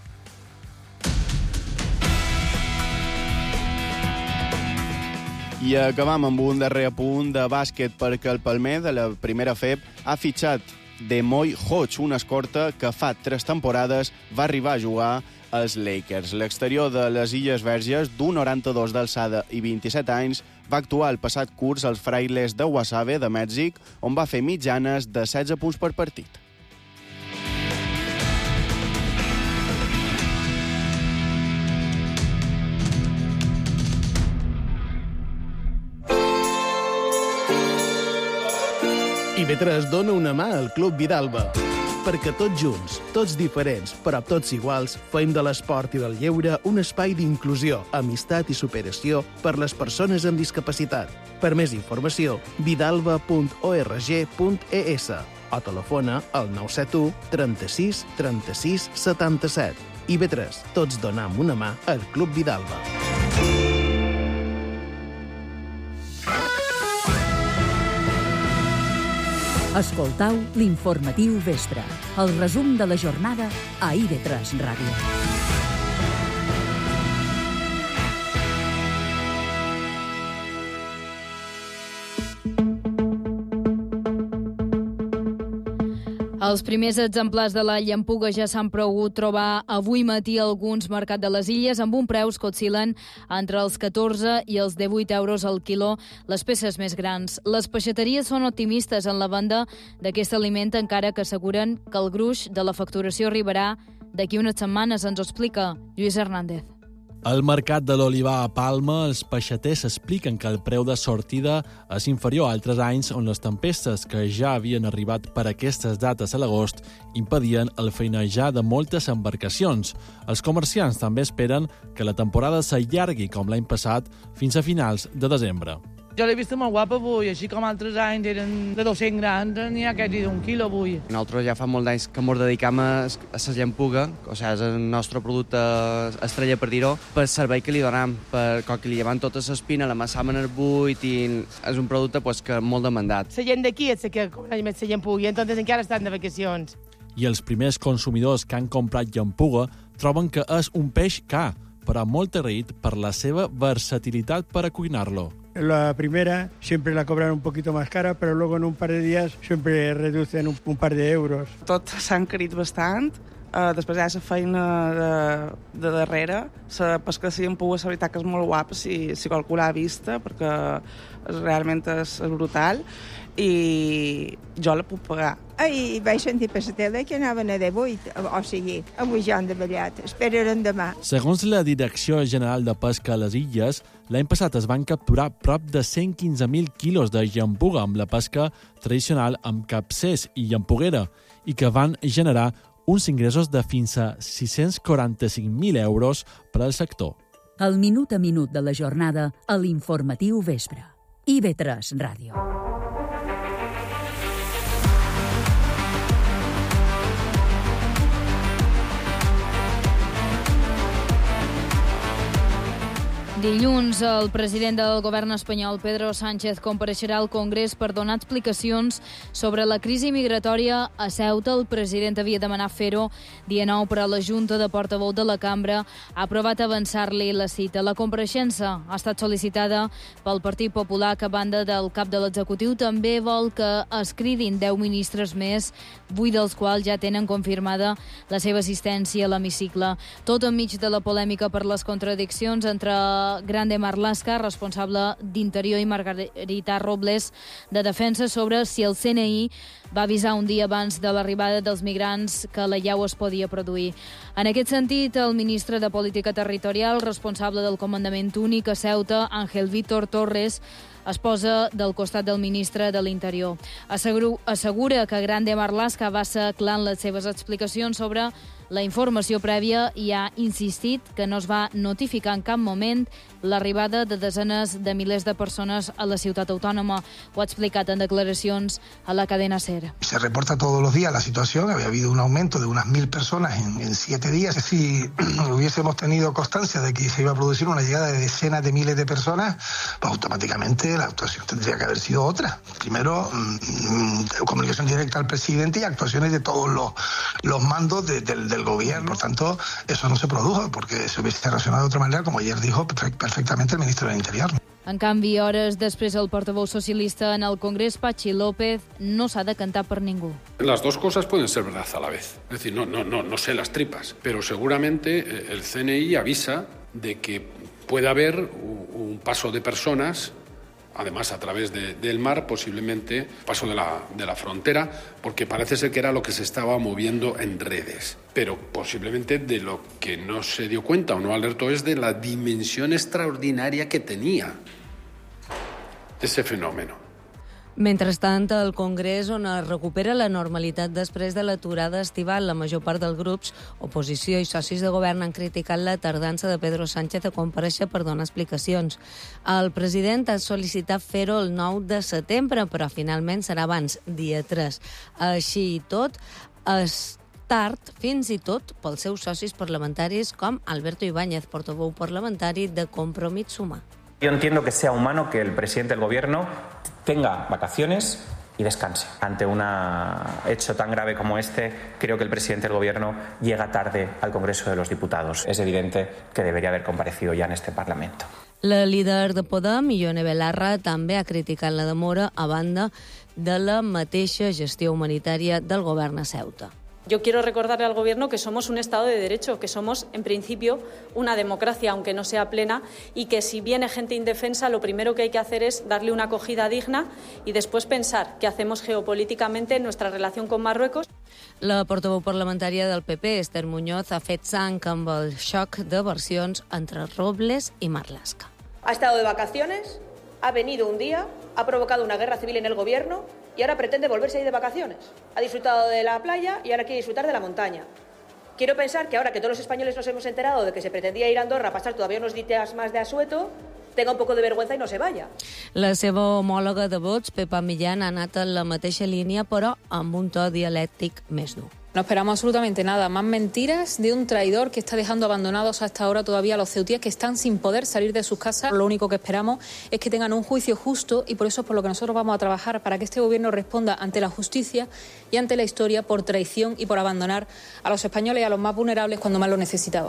I acabam amb un darrer apunt de bàsquet perquè el Palmer de la primera F E B ha fitxat Demoy Hodge, una escorta que fa tres temporades va arribar a jugar als Lakers. L'exterior de les Illes Verges, d'un noranta-dos d'alçada i vint-i-set anys, va actuar el passat curs als Frailes de Guasave, de Mèxic, on va fer mitjanes de setze punts per partit. I B tres dona una mà al Club Vidalba, perquè tots junts, tots diferents, però tots iguals, fem de l'esport i del lleure un espai d'inclusió, amistat i superació per les persones amb discapacitat. Per més informació, vidalba punt org punt e s o telefona al nou set u trenta-sis trenta-sis setanta-set. I B tres, tots donam una mà al Club Vidalba. Escoltau l'informatiu vespre, el resum de la jornada a I B tres Ràdio. Els primers exemplars de la llampuga ja s'han pogut trobar avui matí a alguns mercats de les Illes amb un preus que oscil·len entre els catorze i els divuit euros al quiló, les peces més grans. Les peixateries són optimistes en la venda d'aquest aliment, encara que asseguren que el gruix de la facturació arribarà d'aquí unes setmanes, ens ho explica Lluís Hernández. Al mercat de l'Olivar a Palma, els peixaters expliquen que el preu de sortida és inferior a altres anys on les tempestes que ja havien arribat per aquestes dates a l'agost impedien el feinejar de moltes embarcacions. Els comerciants també esperen que la temporada s'allargui com l'any passat fins a finals de desembre. Jo l'he vist molt guapa avui, així com altres anys eren de dos-cents grans, n'hi ha quasi d'un quilo avui. Nosaltres ja fa molt d'anys que ens dedicam a, a la llampuga, o sigui, és el nostre producte estrella, per dir-ho, pel servei que li donem, per, com que li llevem tota l'espina, la massam en el buit, i és un producte pues, que molt demandat. La gent d'aquí és la que compra més la llampuga, i entonces encara estan de vacacions. I els primers consumidors que han comprat llampuga troben que és un peix car, però molt agraït per la seva versatilitat per a cuinar-lo. La primera siempre la cobran un poquito más cara, pero luego en un par de días siempre reducen un, un par de euros. Tot s'ha encarit bastant, Uh, després hi ha la feina de, de darrere. La pesca de llampua, la veritat que és molt guapa si, si qualcú l'ha vista, perquè és, realment és, és brutal, i jo la puc pagar. Ahir vaig sentir per la tele que anaven a divuit, o sigui, avui ja han davallat, esperaran demà. Segons la Direcció General de Pesca a les Illes, l'any passat es van capturar prop de cent quinze mil quilos de llampuga amb la pesca tradicional amb capcers i llampuguera, i que van generar uns ingressos de fins a sis-cents quaranta-cinc mil euros per al sector. El minut a minut de la jornada a l'informatiu vespre. I ve tres Ràdio. Dilluns, el president del govern espanyol, Pedro Sánchez, compareixerà al Congrés per donar explicacions sobre la crisi migratòria a Ceuta. El president havia demanat fer-ho dia nou, però la Junta de Portaveu de la Cambra ha aprovat avançar-li la cita. La compareixença ha estat sol·licitada pel Partit Popular, que a banda del cap de l'executiu també vol que es cridin deu ministres més, vuit dels quals ja tenen confirmada la seva assistència a l'hemicicle. Tot enmig de la polèmica per les contradiccions entre Grande Marlaska, responsable d'Interior, i Margarita Robles, de Defensa, sobre si el C N I va avisar un dia abans de l'arribada dels migrants que l'allau es podia produir. En aquest sentit, el ministre de Política Territorial, responsable del Comandament Únic a Ceuta, Ángel Víctor Torres, es posa del costat del ministre de l'Interior. Assegura que Grande Marlaska va ser clar en les seves explicacions sobre la informació prèvia i ha insistit que no es va notificar en cap moment l'arribada de desenes de milers de persones a la ciutat autònoma. Ho ha explicat en declaracions a la cadena SER. Se reporta todos los días la situación. Había habido un aumento de unas mil personas en, en siete días. Si hubiésemos tenido constancia de que se iba a producir una llegada de decenas de miles de personas, pues automáticamente la actuación tendría que haber sido otra. Primero, mmm, comunicación directa al presidente y actuaciones de todos los, los mandos de, del, del gobierno. Por tanto, eso no se produjo porque se hubiese reaccionado de otra manera, como ayer dijo perfectamente el ministro del Interior. En canvi, hores després, el portaveu socialista en el Congrés, Pachi López, no s'ha de cantar per ningú. Las dos cosas pueden ser verdad a la vez. Es decir, no, no, no, no sé las tripas, pero seguramente el C N I avisa de que puede haber un paso de personas, además a través de, del mar, posiblemente paso de la, de la frontera, porque parece ser que era lo que se estaba moviendo en redes. Pero posiblemente de lo que no se dio cuenta o no alertó es de la dimensión extraordinaria que tenía ese fenómeno. Mentrestant, al Congrés, on es recupera la normalitat després de l'aturada estival, la major part dels grups, oposició i socis de govern han criticat la tardança de Pedro Sánchez a comparèixer per donar explicacions. El president ha sol·licitat fer-ho el nou de setembre, però finalment serà abans, dia tres. Així i tot, és tard, fins i tot, pels seus socis parlamentaris com Alberto Ibáñez, portaveu parlamentari de Compromís Sumar. Yo entiendo que sea humano que el presidente del gobierno tenga vacaciones y descanse. Ante un hecho tan grave como este, creo que el presidente del gobierno llega tarde al Congreso de los Diputados. Es evidente que debería haber comparecido ya en este Parlamento. La líder de Podem, Ione Belarra, també ha criticat la demora a banda de la mateixa gestió humanitària del govern a Ceuta. Yo quiero recordarle al Gobierno que somos un Estado de Derecho, que somos, en principio, una democracia, aunque no sea plena, y que si viene gente indefensa, lo primero que hay que hacer es darle una acogida digna y después pensar qué hacemos geopolíticamente en nuestra relación con Marruecos. La portaveu parlamentària del P P, Esther Muñoz, ha fet sang amb el xoc de versions entre Robles i Marlaska. Ha estado de vacaciones, ha venido un día, ha provocado una guerra civil en el Gobierno y ahora pretende volverse a ir de vacaciones. Ha disfrutado de la playa y ahora quiere disfrutar de la montaña. Quiero pensar que ahora que todos los españoles nos hemos enterado de que se pretendía ir a Andorra a pasar todavía unos días más de asueto, tenga un poco de vergüenza y no se vaya. La seva homòloga de Vox, Pepa Millán, ha anat en la mateixa línia, però amb un to dialèctic més dur. No esperamos absolutamente nada, más mentiras de un traidor que está dejando abandonados hasta ahora todavía a los ceutíes que están sin poder salir de sus casas. Lo único que esperamos es que tengan un juicio justo y por eso es por lo que nosotros vamos a trabajar para que este gobierno responda ante la justicia y ante la historia por traición y por abandonar a los españoles y a los más vulnerables cuando más lo necesitaban.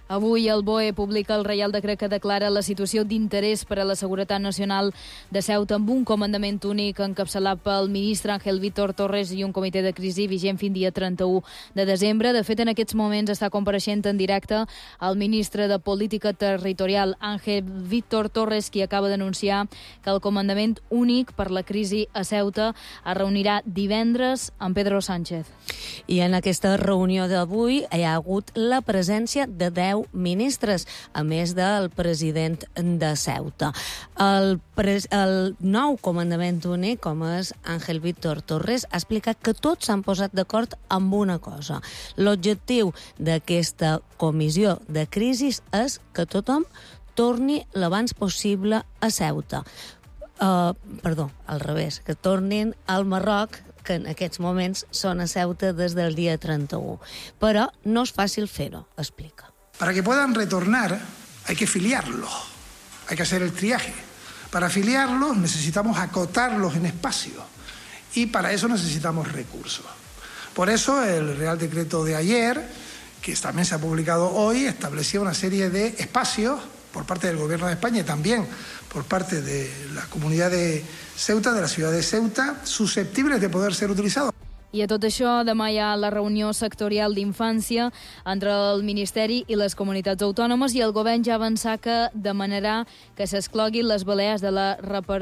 Avui el B O E publica el Reial Decret que declara la situació d'interès per a la seguretat nacional de Ceuta amb un comandament únic encapçalat pel ministre Ángel Víctor Torres i un comitè de crisi vigent fins dia trenta-u de desembre. De fet, en aquests moments està compareixent en directe el ministre de Política Territorial Ángel Víctor Torres, qui acaba d'anunciar que el comandament únic per la crisi a Ceuta es reunirà divendres amb Pedro Sánchez. I en aquesta reunió d'avui hi ha hagut la presència de deu ministres, a més del president de Ceuta. El, pres el nou comandament únic, com és Ángel Víctor Torres, ha explicat que tots s'han posat d'acord amb una cosa. L'objectiu d'aquesta comissió de crisi és que tothom torni l'abans possible a Ceuta. Uh, perdó, al revés, que tornin al Marroc, que en aquests moments són a Ceuta des del dia trenta-u. Però no és fàcil fer-ho, explica. Para que puedan retornar hay que filiarlos, hay que hacer el triaje. Para filiarlos necesitamos acotarlos en espacio y para eso necesitamos recursos. Por eso el Real Decreto de ayer, que también se ha publicado hoy, establecía una serie de espacios por parte del Gobierno de España y también por parte de la comunidad de Ceuta, de la ciudad de Ceuta, susceptibles de poder ser utilizados. I a tot això, demà hi ha la reunió sectorial d'infància entre el Ministeri i les comunitats autònomes i el govern ja avançà que demanarà que s'excloguin les balears de la,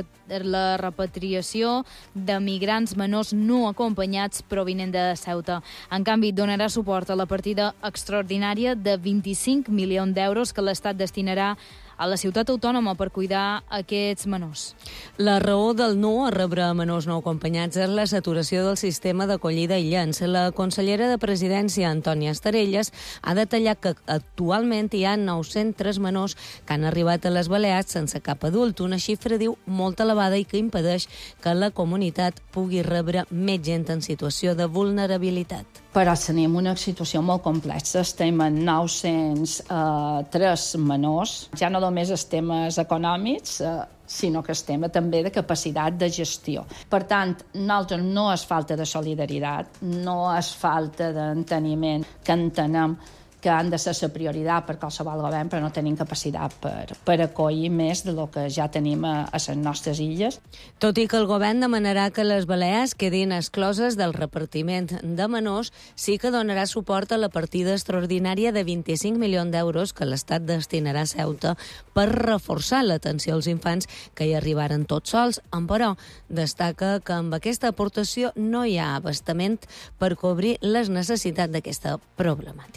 la repatriació de migrants menors no acompanyats provinent de Ceuta. En canvi, donarà suport a la partida extraordinària de vint-i-cinc milions d'euros que l'Estat destinarà a la ciutat autònoma per cuidar aquests menors. La raó del no a rebre menors no acompanyats és la saturació del sistema d'acollida i llanç. La consellera de Presidència, Antònia Estarelles, ha detallat que actualment hi ha nou-cents tres menors que han arribat a les Balears sense cap adult, una xifra, diu, molt elevada i que impedeix que la comunitat pugui rebre més gent en situació de vulnerabilitat. Però tenim una situació molt complexa. Estem en nou-cents tres menors. Ja no només els temes econòmics, eh, sinó que els temes també de capacitat de gestió. Per tant, nosaltres no és falta de solidaritat, no és falta d'enteniment que entenem que han de ser la prioritat per qualsevol govern, però no tenim capacitat per, per acollir més del que ja tenim a, a les nostres illes. Tot i que el govern demanarà que les Balears quedin excloses del repartiment de menors, sí que donarà suport a la partida extraordinària de vint-i-cinc milions d'euros que l'Estat destinarà a Ceuta per reforçar l'atenció als infants que hi arribaren tots sols, però destaca que amb aquesta aportació no hi ha abastament per cobrir les necessitats d'aquesta problemàtica.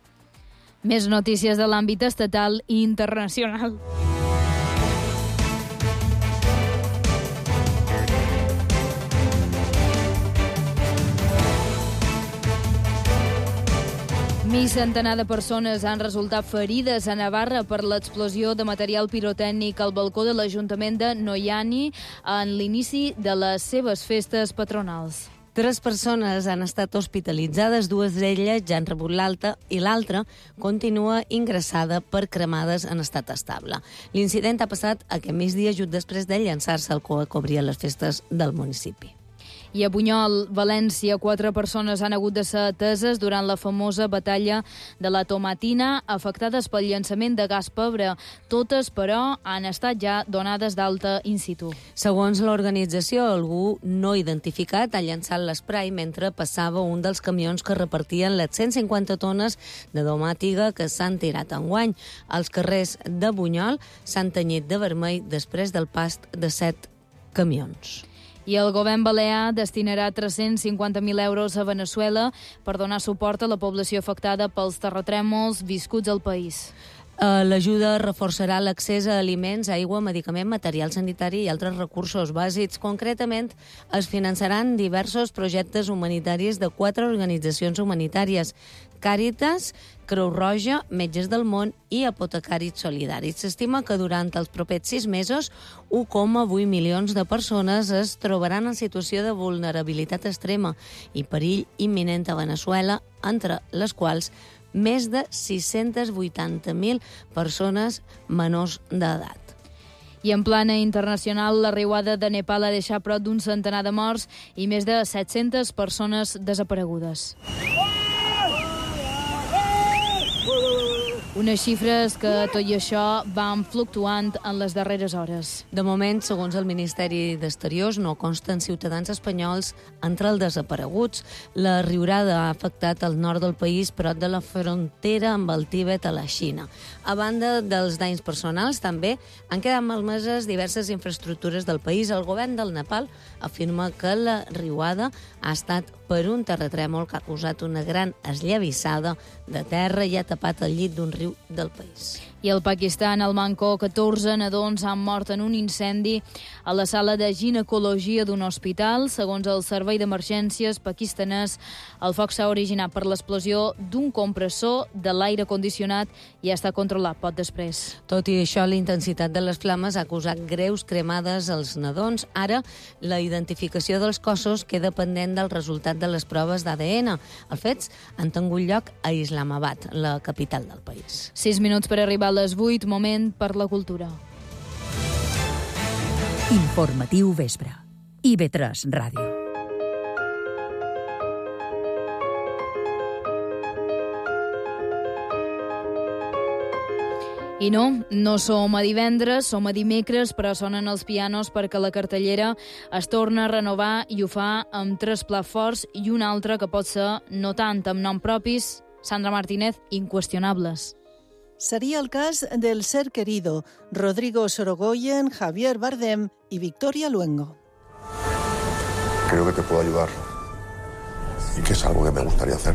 Més notícies de l'àmbit estatal i internacional. Mig centenar de persones han resultat ferides a Navarra per l'explosió de material pirotècnic al balcó de l'Ajuntament de Noyani en l'inici de les seves festes patronals. Tres persones han estat hospitalitzades, dues d'elles ja han rebut l'alta i l'altra continua ingressada per cremades en estat estable. L'incident ha passat aquest migdia just després de llançar-se el coet que obria les festes del municipi. I a Bunyol, València, quatre persones han hagut de ser ateses durant la famosa batalla de la Tomatina, afectades pel llançament de gas pebre. Totes, però, han estat ja donades d'alta in situ. Segons l'organització, algú no identificat ha llançat l'esprai mentre passava un dels camions que repartien les cent cinquanta tones de domàtiga que s'han tirat enguany. Els carrers de Bunyol s'han tenyit de vermell després del pas de set camions. I el govern balear destinarà tres-cents cinquanta mil euros a Veneçuela per donar suport a la població afectada pels terratrèmols viscuts al país. L'ajuda reforçarà l'accés a aliments, aigua, medicament, material sanitari i altres recursos bàsics. Concretament, es finançaran diversos projectes humanitaris de quatre organitzacions humanitàries: Càritas, Creu Roja, Metges del Món i Apotecaris Solidaris. S'estima que durant els propers sis mesos un coma vuit milions de persones es trobaran en situació de vulnerabilitat extrema i perill imminent a Veneçuela, entre les quals més de sis-centes vuitanta mil persones menors d'edat. I en plana internacional, la riuada de Nepal ha deixat prop d'un centenar de morts i més de set-centes persones desaparegudes. Unes xifres que, tot i això, van fluctuant en les darreres hores. De moment, segons el Ministeri d'Exteriors, no consten ciutadans espanyols entre els desapareguts. La riurada ha afectat el nord del país, prop de la frontera amb el Tíbet a la Xina. A banda dels danys personals, també han quedat malmeses diverses infraestructures del país. El govern del Nepal afirma que la riuada ha estat per un terratrèmol que ha causat una gran esllavissada de terra i ha tapat el llit d'un riu del país. I al Pakistan, al Mancó, catorze nadons han mort en un incendi a la sala de ginecologia d'un hospital. Segons el Servei d'Emergències pakistanès, el foc s'ha originat per l'explosió d'un compressor de l'aire condicionat i ja està controlat poc després. Tot i això, la intensitat de les flames ha causat greus cremades als nadons. Ara, la identificació dels cossos queda pendent del resultat de les proves d'A D N. Els fets han tingut lloc a Islamabad, la capital del país. Sis minuts per arribar a les vuit, moment per la cultura. Informatiu vespre. I V tres Ràdio. I no, no som a divendres, som a dimecres, però sonen els pianos perquè la cartellera es torna a renovar i ho fa amb tres plats forts i un altre que pot ser no tant amb nom propis, Sandra Martínez, inqüestionables. Sería el cas del ser querido, Rodrigo Sorogoyen, Javier Bardem y Victoria Luengo. Creo que te puedo ayudar y que es algo que me gustaría hacer.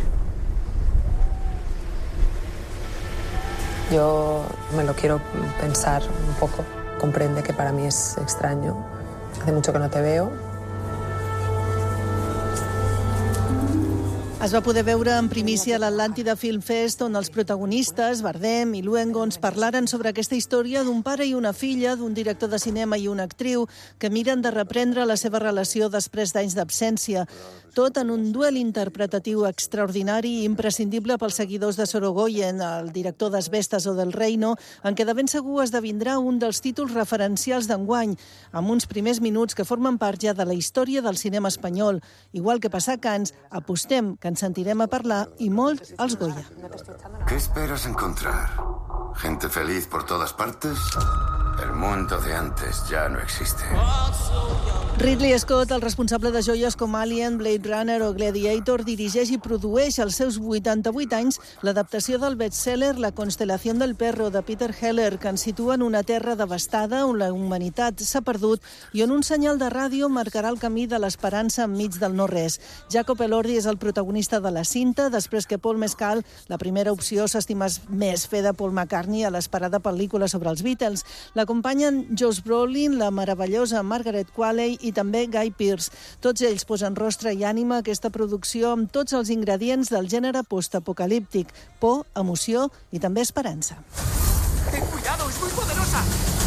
Yo me lo quiero pensar un poco. Comprende que para mí es extraño. Hace mucho que no te veo. Es va poder veure en primícia a l'Atlàntida Film Fest, on els protagonistes, Bardem i Luengo, ens parlaren sobre aquesta història d'un pare i una filla, d'un director de cinema i una actriu, que miren de reprendre la seva relació després d'anys d'absència. Tot en un duel interpretatiu extraordinari i imprescindible pels seguidors de Sorogoyen, el director d'Asbestas o del Reino, en què de ben segur esdevindrà un dels títols referencials d'enguany, amb uns primers minuts que formen part ja de la història del cinema espanyol. Igual que passar Cans, apostem que ens sentirem a parlar i molt als Goya. ¿Qué esperas encontrar? ¿Gente feliz por todas partes? El mundo de antes ya no existe. Ridley Scott, el responsable de joies com Alien, Blade Runner o Gladiator, dirigeix i produeix als seus vuitanta-vuit anys l'adaptació del bestseller La constelación del perro de Peter Heller, que ens situa en una terra devastada on la humanitat s'ha perdut i on un senyal de ràdio marcarà el camí de l'esperança enmig del no-res. Jacob Elordi és el protagonista de la cinta, després que Paul Mescal, la primera opció, s'estimés més fer de Paul McCartney a l'esperada pel·lícula sobre els Beatles. L'acompanyen Josh Brolin, la meravellosa Margaret Qualley i també Guy Pearce. Tots ells posen rostre i ànima a aquesta producció amb tots els ingredients del gènere postapocalíptic: por, emoció i també esperança. ¡Ten cuidado, es muy poderosa!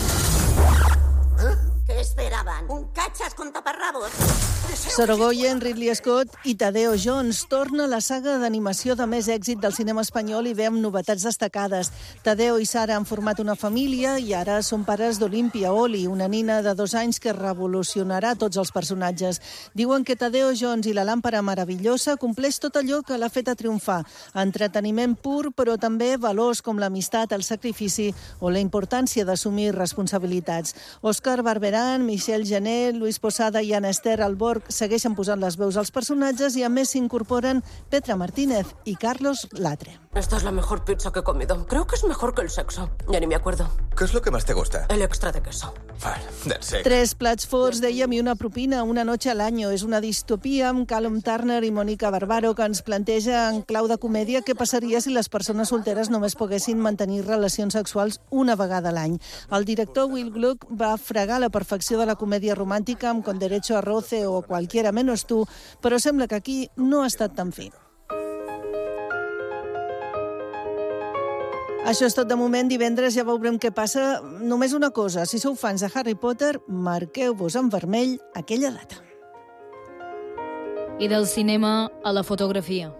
¿Qué esperaban? ¿Un cachas con taparrabos? Sorogoyen, Ridley Scott i Tadeo Jones. Torna la saga d'animació de més èxit del cinema espanyol i ve amb novetats destacades. Tadeo i Sara han format una família i ara són pares d'Olimpia Oli, una nina de dos anys que revolucionarà tots els personatges. Diuen que Tadeo Jones i la làmpara meravellosa compleix tot allò que l'ha fet a triomfar. Entreteniment pur, però també valors com l'amistat, el sacrifici o la importància d'assumir responsabilitats. Òscar Barberán, Michel Genet, Luis Posada i Ana Esther Alborg segueixen posant les veus als personatges i a més s'incorporen Petra Martínez i Carlos Latre. Esta es la mejor pizza que he comido. Creo que es mejor que el sexo. Ya ni me acuerdo. ¿Qué es lo que más te gusta? El extra de queso. Vale, del sexo. Tres plats forts, dèiem, i una propina, Una noche al año. És una distopia amb Callum Turner i Mónica Barbaro que ens planteja en clau de comèdia què passaria si les persones solteres només poguessin mantenir relacions sexuals una vegada a l'any. El director Will Gluck va fregar la perfecció de la comèdia romàntica amb Con derecho a roce o Cualquiera menos tú, però sembla que aquí no ha estat tan fi. Això és tot de moment. Divendres ja veurem què passa. Només una cosa, si sou fans de Harry Potter, marqueu-vos en vermell aquella data. I del cinema a la fotografia.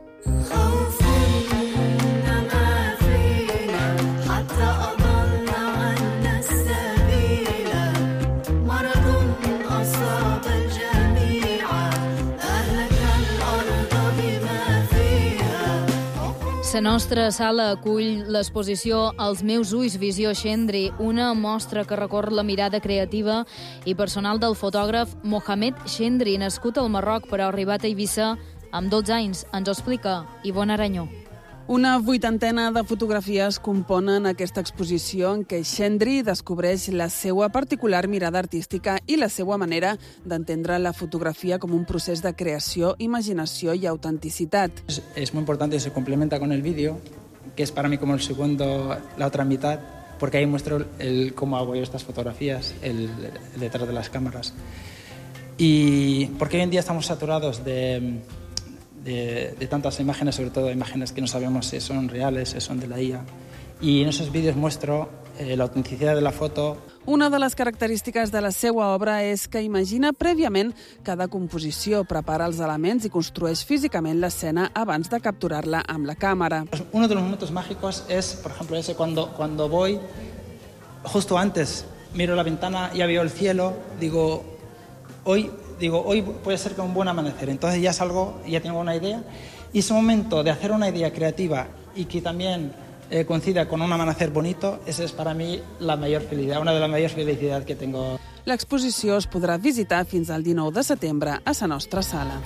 La nostra sala acull l'exposició Els meus ulls, Visió Chendri, una mostra que recorre la mirada creativa i personal del fotògraf Mohamed Chendri, nascut al Marroc però arribat a Eivissa amb dotze anys. Ens ho explica Ivonne Aranyó. Una vuitantena de fotografies componen aquesta exposició en què Chendri descobreix la seva particular mirada artística i la seva manera d'entendre la fotografía como un procés de creació, imaginació i autenticitat. Es, es muy importante y se complementa con el vídeo, que es para mí como el segundo, la otra mitad, porque ahí muestro el, cómo hago yo estas fotografías, el, el detrás de las cámaras. Y porque hoy en día estamos saturados de... De, de tantas imágenes, sobre todo imágenes que no sabemos si son reales, si son de la I A. Y en esos vídeos muestro eh, la autenticidad de la foto. Una de les característiques de la seva obra és que imagina prèviament cada composició, prepara els elements i construeix físicament l'escena abans de capturar-la amb la càmera. Uno de los momentos mágicos es, por ejemplo, ese cuando, cuando voy, justo antes, miro la ventana, ya veo el cielo, digo, hoy... Digo, hoy puede ser que un buen amanecer, entonces ya salgo, ya tengo una idea, y ese momento de hacer una idea creativa y que también eh, coincida con un amanecer bonito, esa es para mí la mayor felicidad, una de las mayores felicidades que tengo. L'exposició es podrà visitar fins al dinou de setembre a la nostra sala.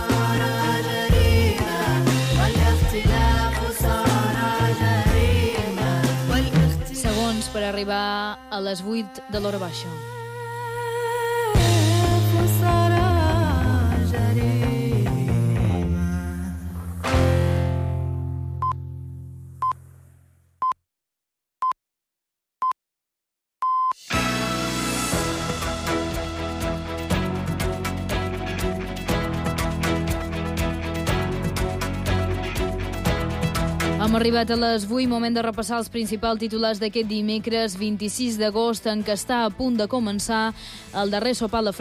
Segons per arribar a les vuit de l'hora baixa. Hem arribat a les vuit, moment de repassar els principals titulars d'aquest dimecres vint-i-sis d'agost, en què està a punt de començar el darrer sopar a la